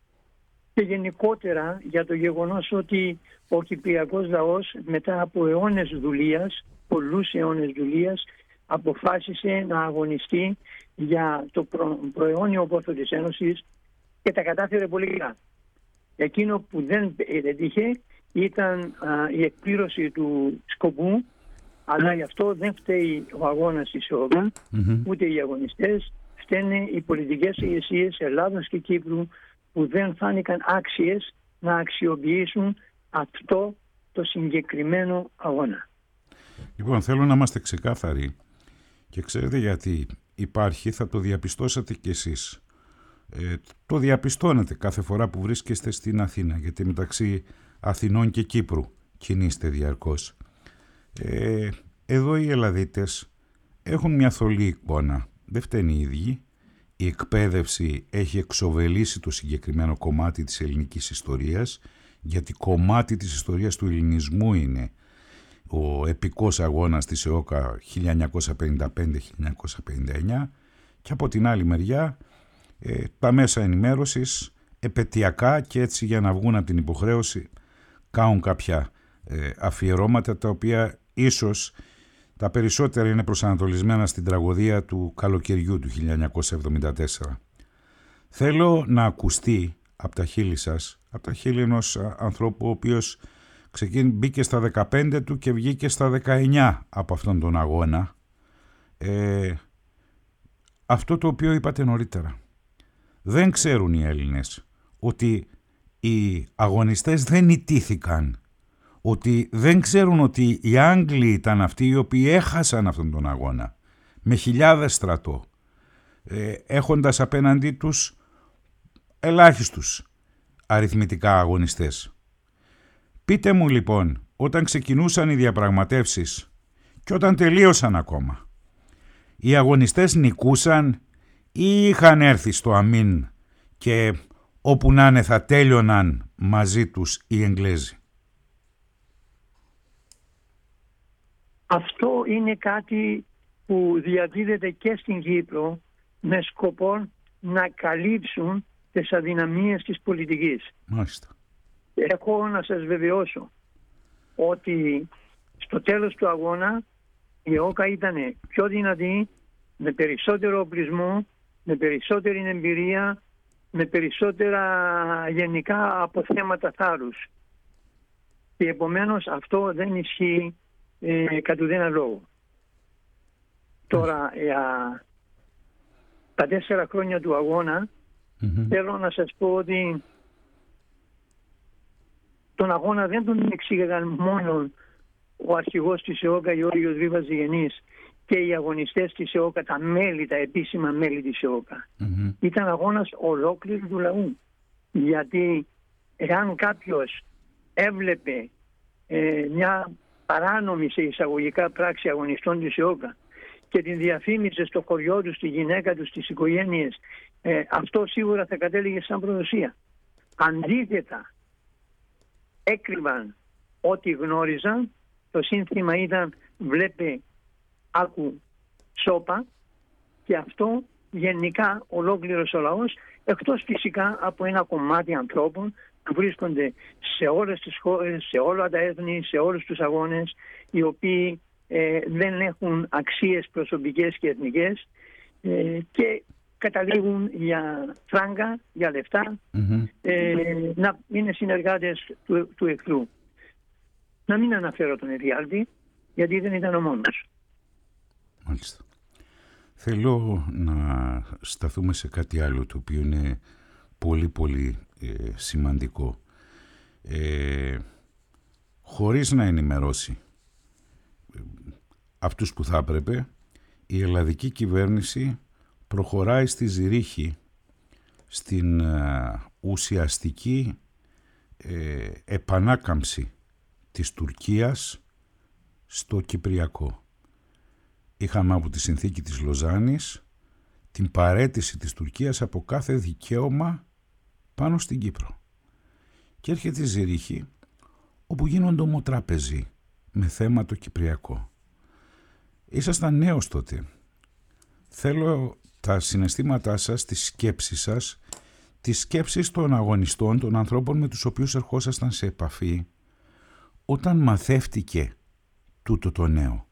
και γενικότερα για το γεγονός ότι ο κυπριακός λαός μετά από αιώνες δουλείας, πολλούς αιώνες δουλείας, αποφάσισε να αγωνιστεί για το προ, προαιώνιο πόθο της Ένωσης και τα κατάφερε πολύ καλά. Εκείνο που δεν έτυχε ήταν α, η εκπλήρωση του σκοπού, αλλά γι' αυτό δεν φταίει ο αγώνας της ΕΟΚΑ, mm-hmm. ούτε οι αγωνιστές, φταίνε οι πολιτικές ηγεσίες Ελλάδος και Κύπρου που δεν φάνηκαν άξιες να αξιοποιήσουν αυτό το συγκεκριμένο αγώνα. Λοιπόν, θέλω να είμαστε ξεκάθαροι και ξέρετε γιατί υπάρχει, θα το διαπιστώσατε κι εσείς. Ε, το διαπιστώνετε κάθε φορά που βρίσκεστε στην Αθήνα, γιατί μεταξύ Αθηνών και Κύπρου κινείστε διαρκώς. Ε, εδώ οι Ελλαδίτες έχουν μια θολή εικόνα, δεν φταίνει οι ίδιοι. Η εκπαίδευση έχει εξοβελήσει το συγκεκριμένο κομμάτι της ελληνικής ιστορίας, γιατί κομμάτι της ιστορίας του ελληνισμού είναι ο επικός αγώνας της ΕΟΚΑ χίλια εννιακόσια πενήντα πέντε χίλια εννιακόσια πενήντα εννιά, και από την άλλη μεριά ε, τα μέσα ενημέρωσης επαιτειακά και έτσι για να βγουν από την υποχρέωση κάνουν κάποια ε, αφιερώματα τα οποία ίσως τα περισσότερα είναι προσανατολισμένα στην τραγωδία του καλοκαιριού του χίλια εννιακόσια εβδομήντα τέσσερα. Θέλω να ακουστεί από τα χείλη σας, από τα χείλη ενός ανθρώπου ο οποίος ξεκίνησε, μπήκε στα δεκαπέντε του και βγήκε στα δεκαεννιά από αυτόν τον αγώνα, ε, αυτό το οποίο είπατε νωρίτερα. Δεν ξέρουν οι Έλληνες ότι οι αγωνιστές δεν ιτήθηκαν, ότι δεν ξέρουν ότι οι Άγγλοι ήταν αυτοί οι οποίοι έχασαν αυτόν τον αγώνα με χιλιάδες στρατό, ε, έχοντας απέναντί τους ελάχιστους αριθμητικά αγωνιστές. Πείτε μου λοιπόν, όταν ξεκινούσαν οι διαπραγματεύσεις και όταν τελείωσαν ακόμα, οι αγωνιστές νικούσαν ή είχαν έρθει στο αμήν και όπου να είναι θα τέλειωναν μαζί τους οι Εγγλέζοι? Αυτό είναι κάτι που διαδίδεται και στην Κύπρο με σκοπό να καλύψουν τις αδυναμίες της πολιτικής. Μάλιστα. Έχω να σας βεβαιώσω ότι στο τέλος του αγώνα η ΕΟΚΑ ήταν πιο δυνατή, με περισσότερο οπλισμό, με περισσότερη εμπειρία, με περισσότερα γενικά αποθέματα θάρρους. Και επομένως αυτό δεν ισχύει ε, κατ' ουδένα λόγο. Τώρα, για τα τέσσερα χρόνια του αγώνα, mm-hmm. θέλω να σας πω ότι τον αγώνα δεν τον εξήγαγαν μόνο ο αρχηγός της ΕΟΚΑ, Γεώργιος Βίβας Διγενής, και οι αγωνιστές της ΕΟΚΑ, τα μέλη, τα επίσημα μέλη της ΕΟΚΑ. Mm-hmm. Ήταν αγώνας ολόκληρου του λαού. Γιατί εάν κάποιος έβλεπε ε, μια παράνομη σε εισαγωγικά πράξη αγωνιστών της ΕΟΚΑ και την διαφήμιζε στο χωριό του, στη γυναίκα του, στις οικογένειες, ε, αυτό σίγουρα θα κατέληγε σαν προδοσία. Αντίθετα, έκρυβαν ό,τι γνώριζαν. Το σύνθημα ήταν «Βλέπε, άκου, σώπα», και αυτό γενικά ολόκληρος ο λαός, εκτός φυσικά από ένα κομμάτι ανθρώπων που βρίσκονται σε όλες τις χώρες, σε όλα τα έθνη, σε όλους τους αγώνες, οι οποίοι ε, δεν έχουν αξίες προσωπικές και εθνικές ε, και καταλήγουν για φράγκα, για λεφτά, mm-hmm. ε, να είναι συνεργάτες του, του εχθρού. Να μην αναφέρω τον Εφιάλτη, γιατί δεν ήταν ο μόνος. Μάλιστα. Θέλω να σταθούμε σε κάτι άλλο, το οποίο είναι πολύ πολύ ε, σημαντικό. Ε, χωρίς να ενημερώσει ε, αυτούς που θα έπρεπε, η ελλαδική κυβέρνηση προχωράει στη Ζηρίχη στην ε, ουσιαστική ε, επανάκαμψη της Τουρκίας στο Κυπριακό. Είχαμε από τη συνθήκη της Λοζάνης την παραίτηση της Τουρκίας από κάθε δικαίωμα πάνω στην Κύπρο. Και έρχεται η Ζηρίχη, όπου γίνονται ομοτράπεζοι με θέμα το Κυπριακό. Ήσασταν νέος τότε. Θέλω τα συναισθήματά σας, τις σκέψεις σας, τις σκέψεις των αγωνιστών, των ανθρώπων με τους οποίους ερχόσασταν σε επαφή, όταν μαθεύτηκε τούτο το νέο.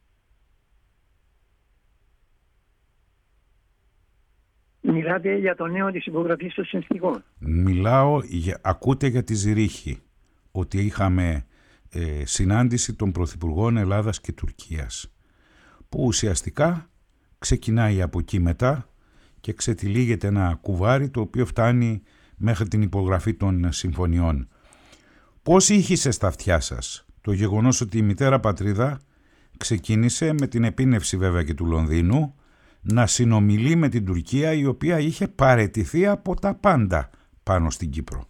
Μιλάτε για το νέο της υπογραφής των συνθήκων. Μιλάω, για, ακούτε για τη Ζηρίχη, ότι είχαμε ε, συνάντηση των Πρωθυπουργών Ελλάδας και Τουρκίας, που ουσιαστικά ξεκινάει από εκεί μετά και ξετυλίγεται ένα κουβάρι το οποίο φτάνει μέχρι την υπογραφή των συμφωνιών. Πώς ήχησε στα αυτιά σας το γεγονός ότι η μητέρα πατρίδα ξεκίνησε, με την επίνευση βέβαια και του Λονδίνου, να συνομιλεί με την Τουρκία, η οποία είχε παραιτηθεί από τα πάντα πάνω στην Κύπρο?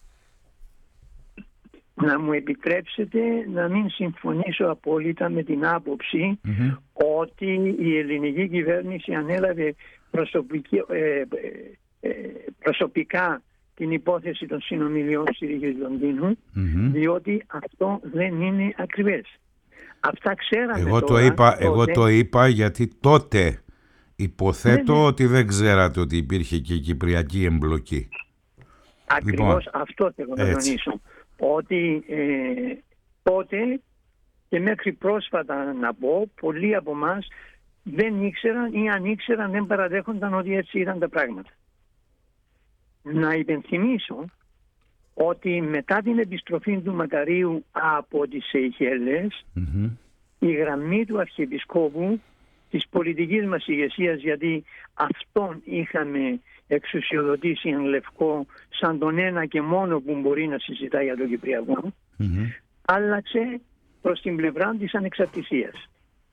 Να μου επιτρέψετε να μην συμφωνήσω απόλυτα με την άποψη mm-hmm. ότι η ελληνική κυβέρνηση ανέλαβε προσωπική, ε, ε, προσωπικά την υπόθεση των συνομιλιών στη Ρήγη Λονδίνου, mm-hmm. διότι αυτό δεν είναι ακριβές. Αυτά ξέραμε εγώ τώρα. Το είπα, τότε... Εγώ το είπα γιατί τότε υποθέτω ναι, ναι. ότι δεν ξέρατε ότι υπήρχε και η κυπριακή εμπλοκή. Ακριβώς λοιπόν, αυτό θέλω να τονίσω. Ότι ε, τότε και μέχρι πρόσφατα να πω, πολλοί από εμάς δεν ήξεραν ή αν ήξεραν δεν παραδέχονταν ότι έτσι ήταν τα πράγματα. Να υπενθυμίσω ότι μετά την επιστροφή του Μακαρίου από τις Σεϊχέλες, mm-hmm. η γραμμή του Αρχιεπισκόπου της πολιτικής μας ηγεσίας, γιατί αυτόν είχαμε εξουσιοδοτήσει εν λευκό σαν τον ένα και μόνο που μπορεί να συζητάει για το Κυπριακό, mm-hmm. άλλαξε προς την πλευρά της ανεξαρτησίας.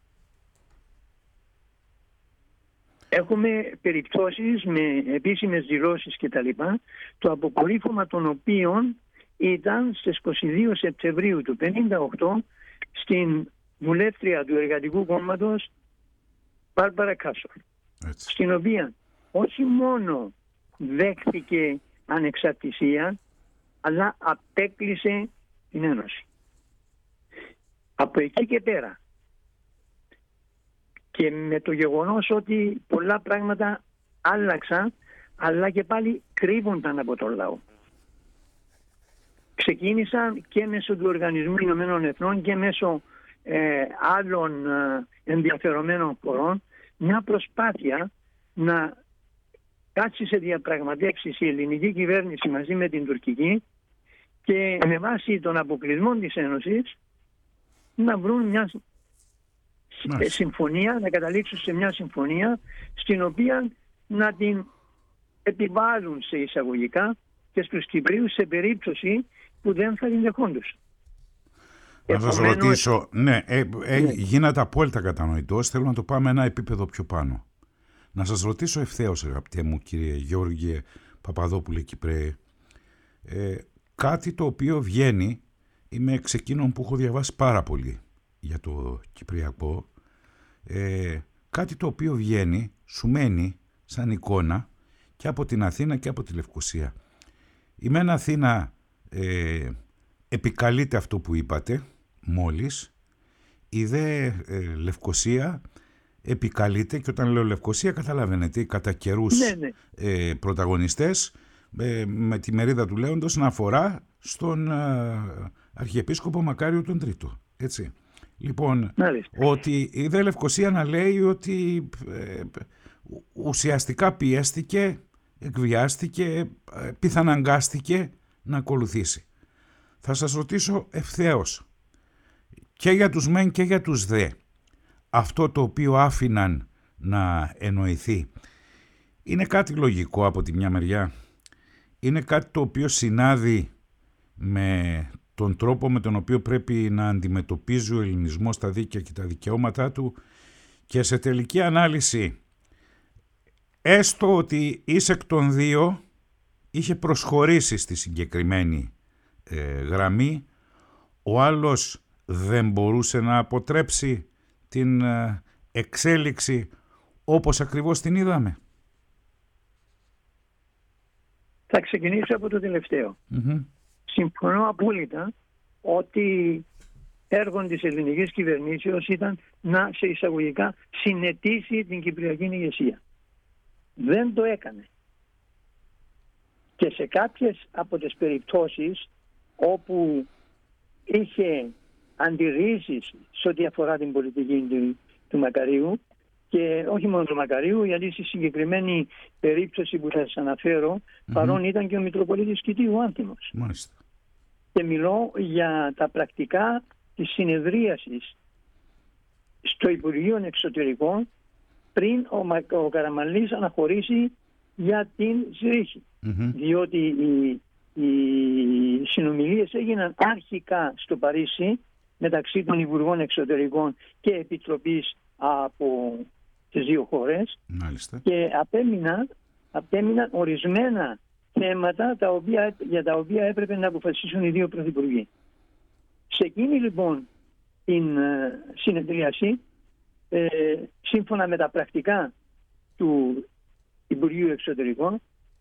Έχουμε περιπτώσεις με επίσημες δηλώσεις και τα λοιπά, το αποκορύφωμα των οποίων ήταν στις είκοσι δύο Σεπτεμβρίου του χίλια εννιακόσια πενήντα οκτώ στην βουλεύτρια του Εργατικού Κόμματος Μπάρμπαρα Κάσορ, στην οποία όχι μόνο δέχθηκε ανεξαρτησία, αλλά απέκλεισε την Ένωση. Από εκεί και πέρα, και με το γεγονός ότι πολλά πράγματα άλλαξαν, αλλά και πάλι κρύβονταν από τον λαό. Ξεκίνησαν και μέσω του Οργανισμού Ηνωμένων Εθνών και μέσω ε, άλλων ε, ενδιαφερομένων χωρών μια προσπάθεια να κάτσει σε διαπραγματεύσεις η ελληνική κυβέρνηση μαζί με την τουρκική και με βάση των αποκλεισμών της Ένωσης να βρουν μια Μάλιστα. συμφωνία, να καταλήξουν σε μια συμφωνία στην οποία να την επιβάλλουν σε εισαγωγικά και στους Κυπρίους σε περίπτωση που δεν θα την δεχόντουσαν. Να σας Επομένως... ρωτήσω, ναι, ε, ε, ναι. γίνατε απόλυτα κατανοητός, θέλω να το πάμε ένα επίπεδο πιο πάνω. Να σας ρωτήσω ευθέως, αγαπητέ μου κύριε Γιώργη Παπαδόπουλε Κυπρέε, ε, κάτι το οποίο βγαίνει, είμαι εξ εκείνων που έχω διαβάσει πάρα πολύ για το Κυπριακό, ε, κάτι το οποίο βγαίνει, σου μένει σαν εικόνα και από την Αθήνα και από τη Λευκοσία. Η μεν Αθήνα ε, επικαλείται αυτό που είπατε μόλις, η δε ε, Λευκοσία επικαλείται, και όταν λέω Λευκοσία καταλαβαίνετε, κατά καιρούς ναι, ναι. Ε, πρωταγωνιστές, ε, με τη μερίδα του λέοντος να αφορά στον ε, Αρχιεπίσκοπο Μακάριο τον Τρίτο, έτσι. Λοιπόν, Μάλιστα. ότι η δε Λευκοσία να λέει ότι ε, ουσιαστικά πιέστηκε, εκβιάστηκε, ε, πιθαναγκάστηκε να ακολουθήσει. Θα σας ρωτήσω ευθέως, και για τους μεν και για τους δε, αυτό το οποίο άφηναν να εννοηθεί, είναι κάτι λογικό από τη μια μεριά? Είναι κάτι το οποίο συνάδει με τον τρόπο με τον οποίο πρέπει να αντιμετωπίζει ο ελληνισμός τα δίκαια και τα δικαιώματά του, και σε τελική ανάλυση, έστω ότι εις εκ των δύο είχε προσχωρήσει στη συγκεκριμένη ε, γραμμή, ο άλλος δεν μπορούσε να αποτρέψει την ε, εξέλιξη όπως ακριβώς την είδαμε? Θα ξεκινήσω από το τελευταίο. Mm-hmm. Συμφωνώ απόλυτα ότι έργο της ελληνικής κυβερνήσεως ήταν να, σε εισαγωγικά, συνετίσει την κυπριακή ηγεσία. Δεν το έκανε. Και σε κάποιες από τις περιπτώσεις όπου είχε αντιρρήσεις σε ό,τι αφορά την πολιτική του, του Μακαρίου, και όχι μόνο του Μακαρίου, γιατί στη συγκεκριμένη περίπτωση που θα σας αναφέρω, mm-hmm. παρόν ήταν και ο Μητροπολίτης Κητίου Άνθιμος. Μάλιστα. Και μιλώ για τα πρακτικά της συνεδρίασης στο Υπουργείο Εξωτερικών πριν ο, ο Καραμανλής αναχωρήσει για την Ζηρίχη. Mm-hmm. Διότι οι, οι συνομιλίες έγιναν αρχικά στο Παρίσι μεταξύ των Υπουργών Εξωτερικών και Επιτροπής από τις δύο χώρες. Μάλιστα. Και απέμειναν, απέμειναν ορισμένα θέματα τα οποία, για τα οποία έπρεπε να αποφασίσουν οι δύο πρωθυπουργοί. Σε εκείνη λοιπόν την uh, συνεδρίαση, ε, σύμφωνα με τα πρακτικά του Υπουργείου Εξωτερικών,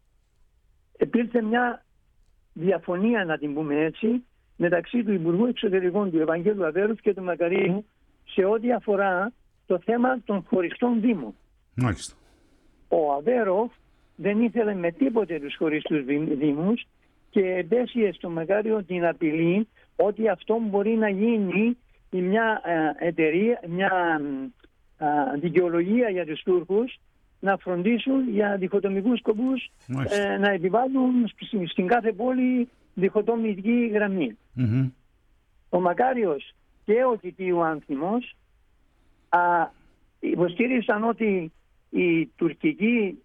υπήρχε μια διαφωνία, να την πούμε έτσι, μεταξύ του Υπουργού Εξωτερικών του Ευαγγέλου Αβέροφ και του Μακαρίου σε ό,τι αφορά το θέμα των χωριστών δήμων. Μάλιστα. Ο Αβέροφ δεν ήθελε με τίποτε τους χωριστούς δήμους και επέσυε στο Μακάριο την απειλή ότι αυτό μπορεί να γίνει μια εταιρεία, μια δικαιολογία για τους Τούρκους να φροντίσουν για διχοτομικούς σκοπούς, ε, να επιβάλλουν στην κάθε πόλη διχοτομική γραμμή. Mm-hmm. Ο Μακάριος και ο Κητίου Άνθιμος α, υποστήριξαν ότι η τουρκική,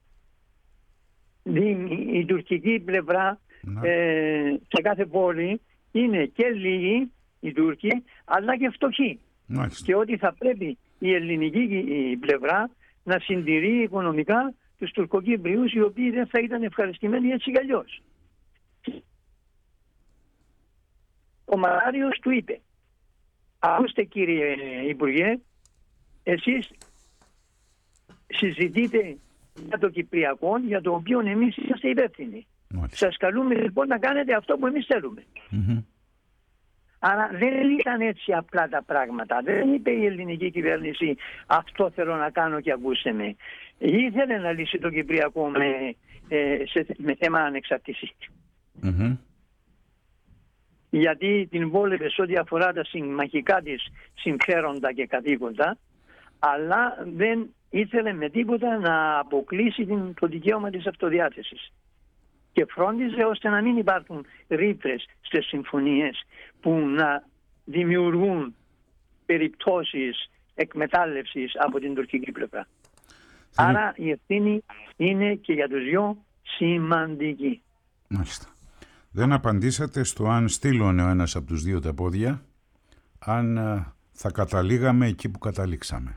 η τουρκική πλευρά mm-hmm. ε, σε κάθε πόλη είναι και λίγοι οι Τούρκοι αλλά και φτωχοί. Mm-hmm. Και ότι θα πρέπει η ελληνική πλευρά να συντηρεί οικονομικά τους Τουρκοκύπριους, οι οποίοι δεν θα ήταν ευχαριστημένοι έτσι κι αλλιώς. Ο Μακάριος του είπε: ακούστε κύριε Υπουργέ, εσείς συζητείτε για το Κυπριακό, για το οποίο εμείς είμαστε υπεύθυνοι. Μάλιστα. Σας καλούμε λοιπόν να κάνετε αυτό που εμείς θέλουμε. Mm-hmm. Άρα δεν ήταν έτσι απλά τα πράγματα. Δεν είπε η ελληνική κυβέρνηση αυτό θέλω να κάνω και ακούστε με. Ήθελε να λύσει το Κυπριακό με, ε, σε, με θέμα ανεξαρτησίας. Mm-hmm. Γιατί την βόλευε σε ό,τι αφορά τα συμμαχικά της συμφέροντα και καθήκοντα, αλλά δεν ήθελε με τίποτα να αποκλείσει την, το δικαίωμα της αυτοδιάθεσης. Και φρόντιζε ώστε να μην υπάρχουν ρήτρες στις συμφωνίες που να δημιουργούν περιπτώσεις εκμετάλλευσης από την τουρκική πλευρά. Mm. Άρα η ευθύνη είναι και για τους δυο σημαντική. Μάλιστα. Δεν απαντήσατε στο αν στείλωνε ο ένας από τους δύο τα πόδια, αν θα καταλήγαμε εκεί που καταλήξαμε.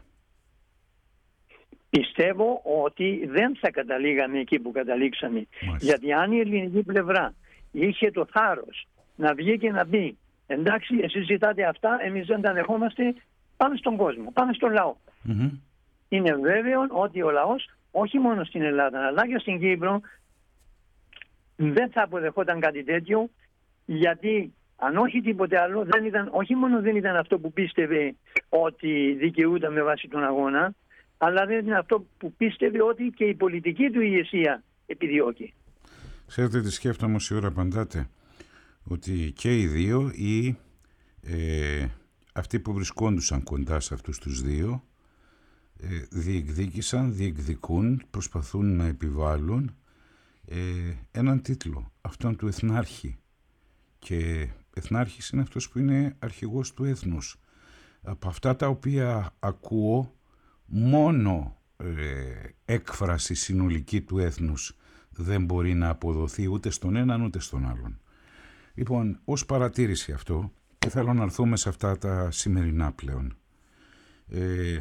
Πιστεύω ότι δεν θα καταλήγαμε εκεί που καταλήξαμε. Μάλιστα. Γιατί αν η ελληνική πλευρά είχε το θάρρος να βγει και να πει εντάξει, εσείς ζητάτε αυτά, εμείς δεν τα δεχόμαστε, πάμε στον κόσμο, πάμε στον λαό. Mm-hmm. Είναι βέβαιο ότι ο λαός, όχι μόνο στην Ελλάδα αλλά και στην Κύπρο, δεν θα αποδεχόταν κάτι τέτοιο, γιατί αν όχι τίποτε άλλο, δεν ήταν, όχι μόνο δεν ήταν αυτό που πίστευε ότι δικαιούταν με βάση τον αγώνα, αλλά δεν ήταν αυτό που πίστευε ότι και η πολιτική του ηγεσία επιδιώκει. Ξέρετε τι σκέφτομαι όση ώρα απαντάτε? Ότι και οι δύο ή ε, αυτοί που βρισκόντουσαν κοντά σε αυτούς τους δύο ε, διεκδίκησαν, διεκδικούν, προσπαθούν να επιβάλλουν ε, έναν τίτλο, αυτόν του εθνάρχη. Και εθνάρχης είναι αυτός που είναι αρχηγός του έθνους. Από αυτά τα οποία ακούω, μόνο ε, έκφραση συνολική του έθνους δεν μπορεί να αποδοθεί ούτε στον έναν ούτε στον άλλον. Λοιπόν, ως παρατήρηση αυτό, και θέλω να έρθουμε σε αυτά τα σημερινά πλέον. Ε,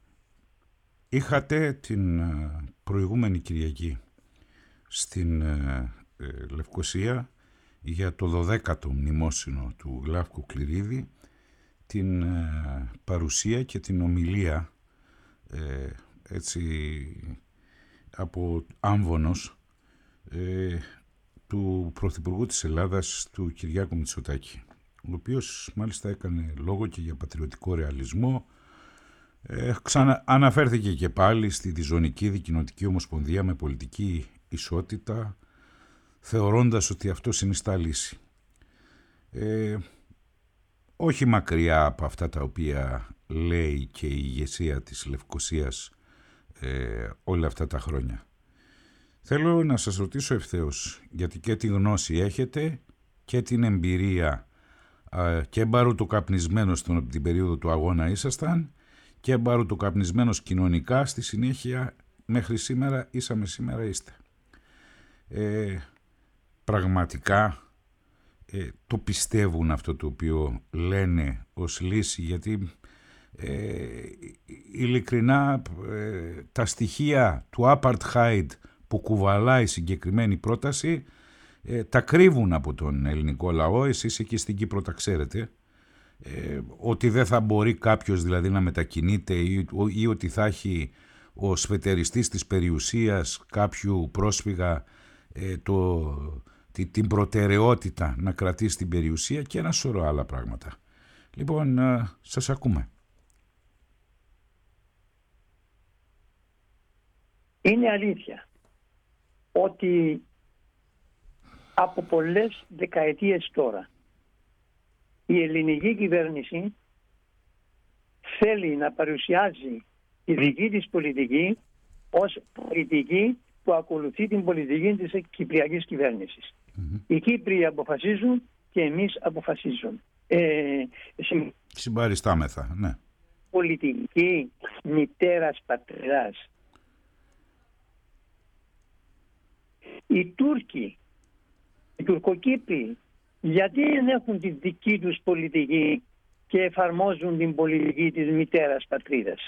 είχατε την προηγούμενη Κυριακή στην ε, ε, Λευκοσία για το δωδέκατο μνημόσυνο του Γλαύκου Κληρίδη την ε, παρουσία και την ομιλία ε, έτσι από άμβονος ε, του Πρωθυπουργού της Ελλάδας, του Κυριάκου Μητσοτάκη, ο οποίος μάλιστα έκανε λόγο και για πατριωτικό ρεαλισμό. Ε, ξανα, αναφέρθηκε και πάλι στη Διζωνική Δικοινοτική Ομοσπονδία με πολιτική ισότητα, θεωρώντας ότι αυτό συνιστά λύση. Ε, όχι μακριά από αυτά τα οποία λέει και η ηγεσία της Λευκοσίας ε, όλα αυτά τα χρόνια. Θέλω να σας ρωτήσω ευθέως, γιατί και τη γνώση έχετε και την εμπειρία ε, και μπαρουτοκαπνισμένος στον την περίοδο του αγώνα ήσασταν και μπαρουτοκαπνισμένος κοινωνικά, στη συνέχεια μέχρι σήμερα ήσαμε σήμερα είστε. Ε, πραγματικά ε, το πιστεύουν αυτό το οποίο λένε ως λύση, γιατί ε, ειλικρινά ε, τα στοιχεία του Apartheid που κουβαλάει συγκεκριμένη πρόταση ε, τα κρύβουν από τον ελληνικό λαό. Εσείς εκεί στην Κύπρο τα ξέρετε, ε, ότι δεν θα μπορεί κάποιος δηλαδή να μετακινείται ή, ή ότι θα έχει ο σφετεριστής της περιουσίας κάποιου πρόσφυγα ε, το, τη, την προτεραιότητα να κρατήσει την περιουσία και ένα σωρό άλλα πράγματα. Λοιπόν, ε, σας ακούμε. Είναι αλήθεια ότι από πολλές δεκαετίες τώρα η ελληνική κυβέρνηση θέλει να παρουσιάζει τη δική της πολιτική ως πολιτική που ακολουθεί την πολιτική της κυπριακής κυβέρνησης. Mm-hmm. Οι Κύπροι αποφασίζουν και εμείς αποφασίζουμε. Ε, Συμπαριστάμεθα, ναι. Πολιτική μητέρας πατριδάς. Οι Τούρκοι, οι Τουρκοκύπροι, γιατί δεν έχουν τη δική τους πολιτική και εφαρμόζουν την πολιτική της μητέρας πατρίδας?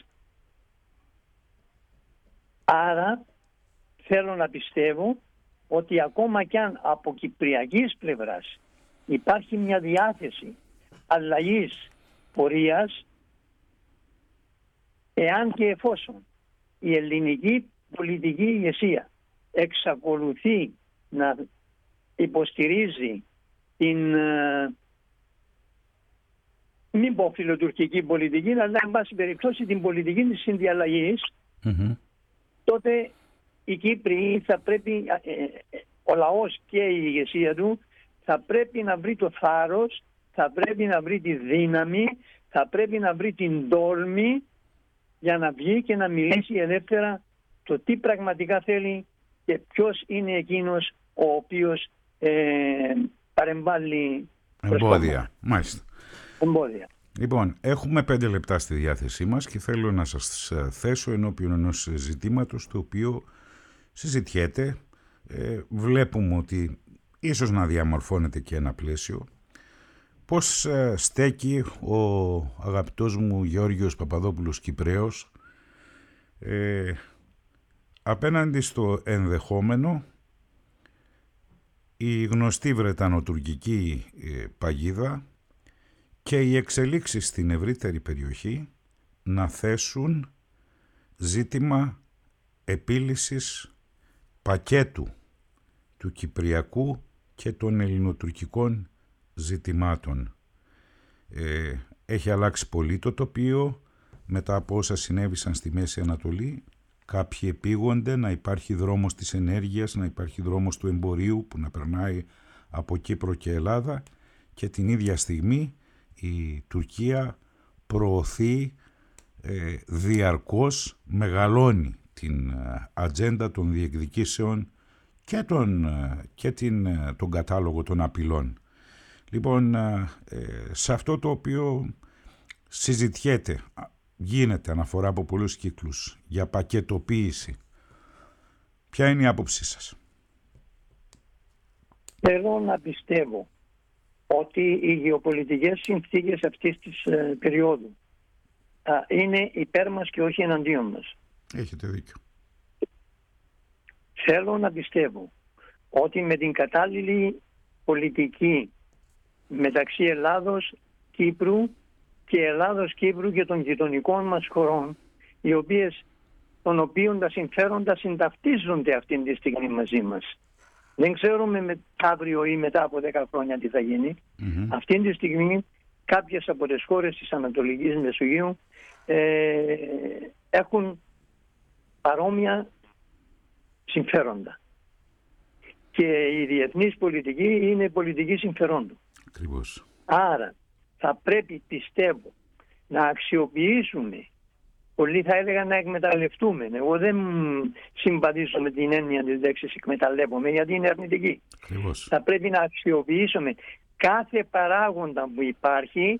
Άρα θέλω να πιστεύω ότι ακόμα κι αν από κυπριακής πλευράς υπάρχει μια διάθεση αλλαγής πορείας, εάν και εφόσον η ελληνική πολιτική ηγεσία εξακολουθεί να υποστηρίζει την ε, μην πω φιλοτουρκική πολιτική, αλλά εν πάση περιπτώσει την πολιτική της συνδιαλλαγής, mm-hmm. τότε οι Κύπροι θα πρέπει, ε, ε, ο λαός και η ηγεσία του θα πρέπει να βρει το θάρρος, θα πρέπει να βρει τη δύναμη, θα πρέπει να βρει την τόλμη για να βγει και να μιλήσει ελεύθερα το τι πραγματικά θέλει και ποιος είναι εκείνος ο οποίος ε, παρεμβάλλει εμπόδια. Μάλιστα. Εμπόδια. Λοιπόν, έχουμε πέντε λεπτά στη διάθεσή μας και θέλω να σας θέσω ενώπιον ενός ζητήματος το οποίο συζητιέται. Ε, βλέπουμε ότι ίσως να διαμορφώνεται και ένα πλαίσιο. Πώς ε, στέκει ο αγαπητός μου Γεώργιος Παπαδόπουλος Κυπραίος ε, απέναντι στο ενδεχόμενο η γνωστή βρετανοτουρκική ε, παγίδα και οι εξελίξεις στην ευρύτερη περιοχή να θέσουν ζήτημα επίλυσης πακέτου του κυπριακού και των ελληνοτουρκικών ζητημάτων. Ε, έχει αλλάξει πολύ το τοπίο μετά από όσα συνέβησαν στη Μέση Ανατολή. Κάποιοι επίγονται να υπάρχει δρόμος της ενέργειας, να υπάρχει δρόμος του εμπορίου που να περνάει από Κύπρο και Ελλάδα, και την ίδια στιγμή η Τουρκία προωθεί ε, διαρκώς, μεγαλώνει την ε, ατζέντα των διεκδικήσεων και, τον, ε, και την, ε, τον κατάλογο των απειλών. Λοιπόν, ε, σε αυτό το οποίο συζητιέται, γίνεται αναφορά από πολλούς κύκλους για πακετοποίηση, ποια είναι η άποψή σας? Θέλω να πιστεύω ότι οι γεωπολιτικές συνθήκες αυτής της ε, περίοδου α, είναι υπέρ μας και όχι εναντίον μας. Έχετε δίκιο. Θέλω να πιστεύω ότι με την κατάλληλη πολιτική μεταξύ Ελλάδος, Κύπρου και Ελλάδος, Κύπρου και των γειτονικών μας χωρών, οι οποίες, των οποίων τα συμφέροντα συνταυτίζονται αυτή τη στιγμή μαζί μας. Δεν ξέρουμε με, αύριο ή μετά από δέκα χρόνια τι θα γίνει. Mm-hmm. Αυτή τη στιγμή κάποιες από τις χώρες της Ανατολικής Μεσογείου ε, έχουν παρόμοια συμφέροντα. Και η διεθνής πολιτική είναι πολιτική συμφερόντων. Ακριβώς. Άρα θα πρέπει, πιστεύω, να αξιοποιήσουμε, πολλοί θα έλεγαν να εκμεταλλευτούμε. Εγώ δεν συμπαθήσω με την έννοια της λέξης εκμεταλλεύομαι, γιατί είναι αρνητική. Ακριβώς. Θα πρέπει να αξιοποιήσουμε κάθε παράγοντα που υπάρχει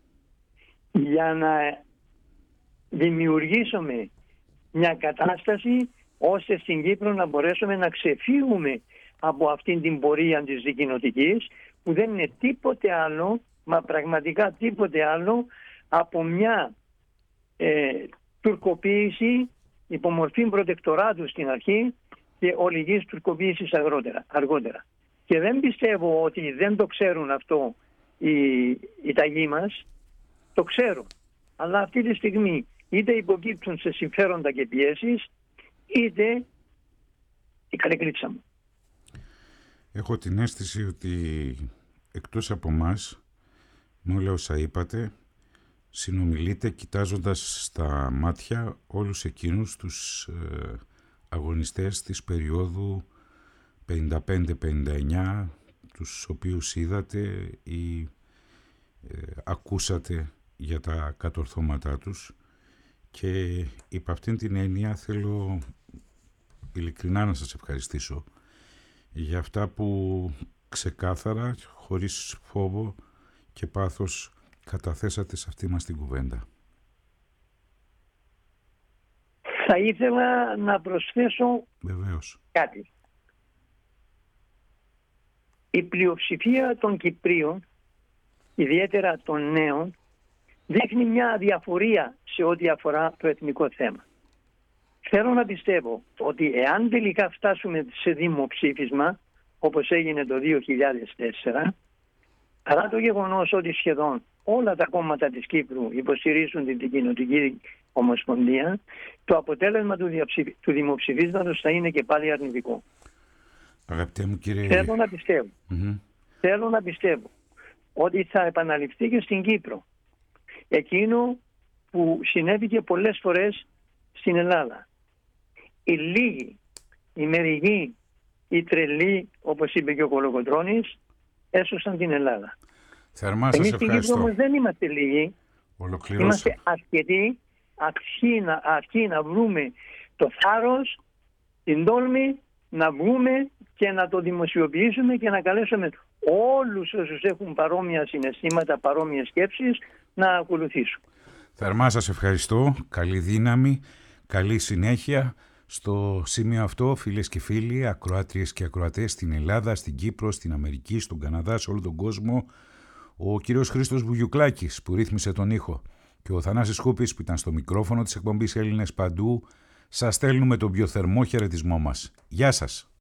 για να δημιουργήσουμε μια κατάσταση ώστε στην Κύπρο να μπορέσουμε να ξεφύγουμε από αυτήν την πορεία της δικοινοτικής, που δεν είναι τίποτε άλλο, μα πραγματικά τίποτε άλλο, από μια ε, τουρκοποίηση υπομορφή προτεκτοράτου στην αρχή και ολιγής τουρκοποίησης αργότερα, αργότερα. Και δεν πιστεύω ότι δεν το ξέρουν αυτό οι, οι ταγοί μας, το ξέρουν. Αλλά αυτή τη στιγμή είτε υποκύπτουν σε συμφέροντα και πιέσεις, είτε η καλή μου. Έχω την αίσθηση ότι εκτός από μας, με όλα όσα είπατε, συνομιλείτε κοιτάζοντας στα μάτια όλους εκείνους τους ε, αγωνιστές της περίοδου πενήντα πέντε πενήντα εννιά, τους οποίους είδατε ή ε, ακούσατε για τα κατορθώματά τους, και υπ' αυτήν την έννοια θέλω ειλικρινά να σας ευχαριστήσω για αυτά που ξεκάθαρα, χωρίς φόβο και πάθος, καταθέσατε σε αυτή μας την κουβέντα. Θα ήθελα να προσθέσω Βεβαίως. κάτι. Η πλειοψηφία των Κυπρίων, ιδιαίτερα των νέων, δείχνει μια αδιαφορία σε ό,τι αφορά το εθνικό θέμα. Θέλω να πιστεύω ότι εάν τελικά φτάσουμε σε δημοψήφισμα, όπως έγινε το δύο χιλιάδες τέσσερα, παρά το γεγονός ότι σχεδόν όλα τα κόμματα της Κύπρου υποστηρίζουν την Κοινοτική Ομοσπονδία, το αποτέλεσμα του, διαψηφι... του δημοψηφίσματος θα είναι και πάλι αρνητικό. Αγαπητέ μου κύριε... Θέλω να πιστεύω. Mm-hmm. Θέλω να πιστεύω ότι θα επαναληφθεί και στην Κύπρο εκείνο που συνέβη και πολλές φορές στην Ελλάδα. Οι λίγοι, οι μερικοί, οι τρελοί, όπως είπε και ο Κολοκοτρώνης, έσωσαν την Ελλάδα. Θερμά σας ευχαριστώ. Εμείς στην Κύπρο όμως δεν είμαστε λίγοι. Είμαστε αρκετοί, αρκεί να, αρκεί να βρούμε το θάρρος, την τόλμη, να βγούμε και να το δημοσιοποιήσουμε και να καλέσουμε όλους όσους έχουν παρόμοια συναισθήματα, παρόμοιες σκέψεις, να ακολουθήσουν. Θερμά σας ευχαριστώ. Καλή δύναμη, καλή συνέχεια. Στο σημείο αυτό, φίλες και φίλοι, ακροάτριες και ακροατές στην Ελλάδα, στην Κύπρο, στην Αμερική, στον Καναδά, σε όλο τον κόσμο, ο κύριος Χρήστος Βουγιουκλάκης που ρύθμισε τον ήχο και ο Θανάσης Χούπης που ήταν στο μικρόφωνο της εκπομπής Έλληνες Παντού, σας στέλνουμε τον πιο θερμό χαιρετισμό μας. Γεια σας.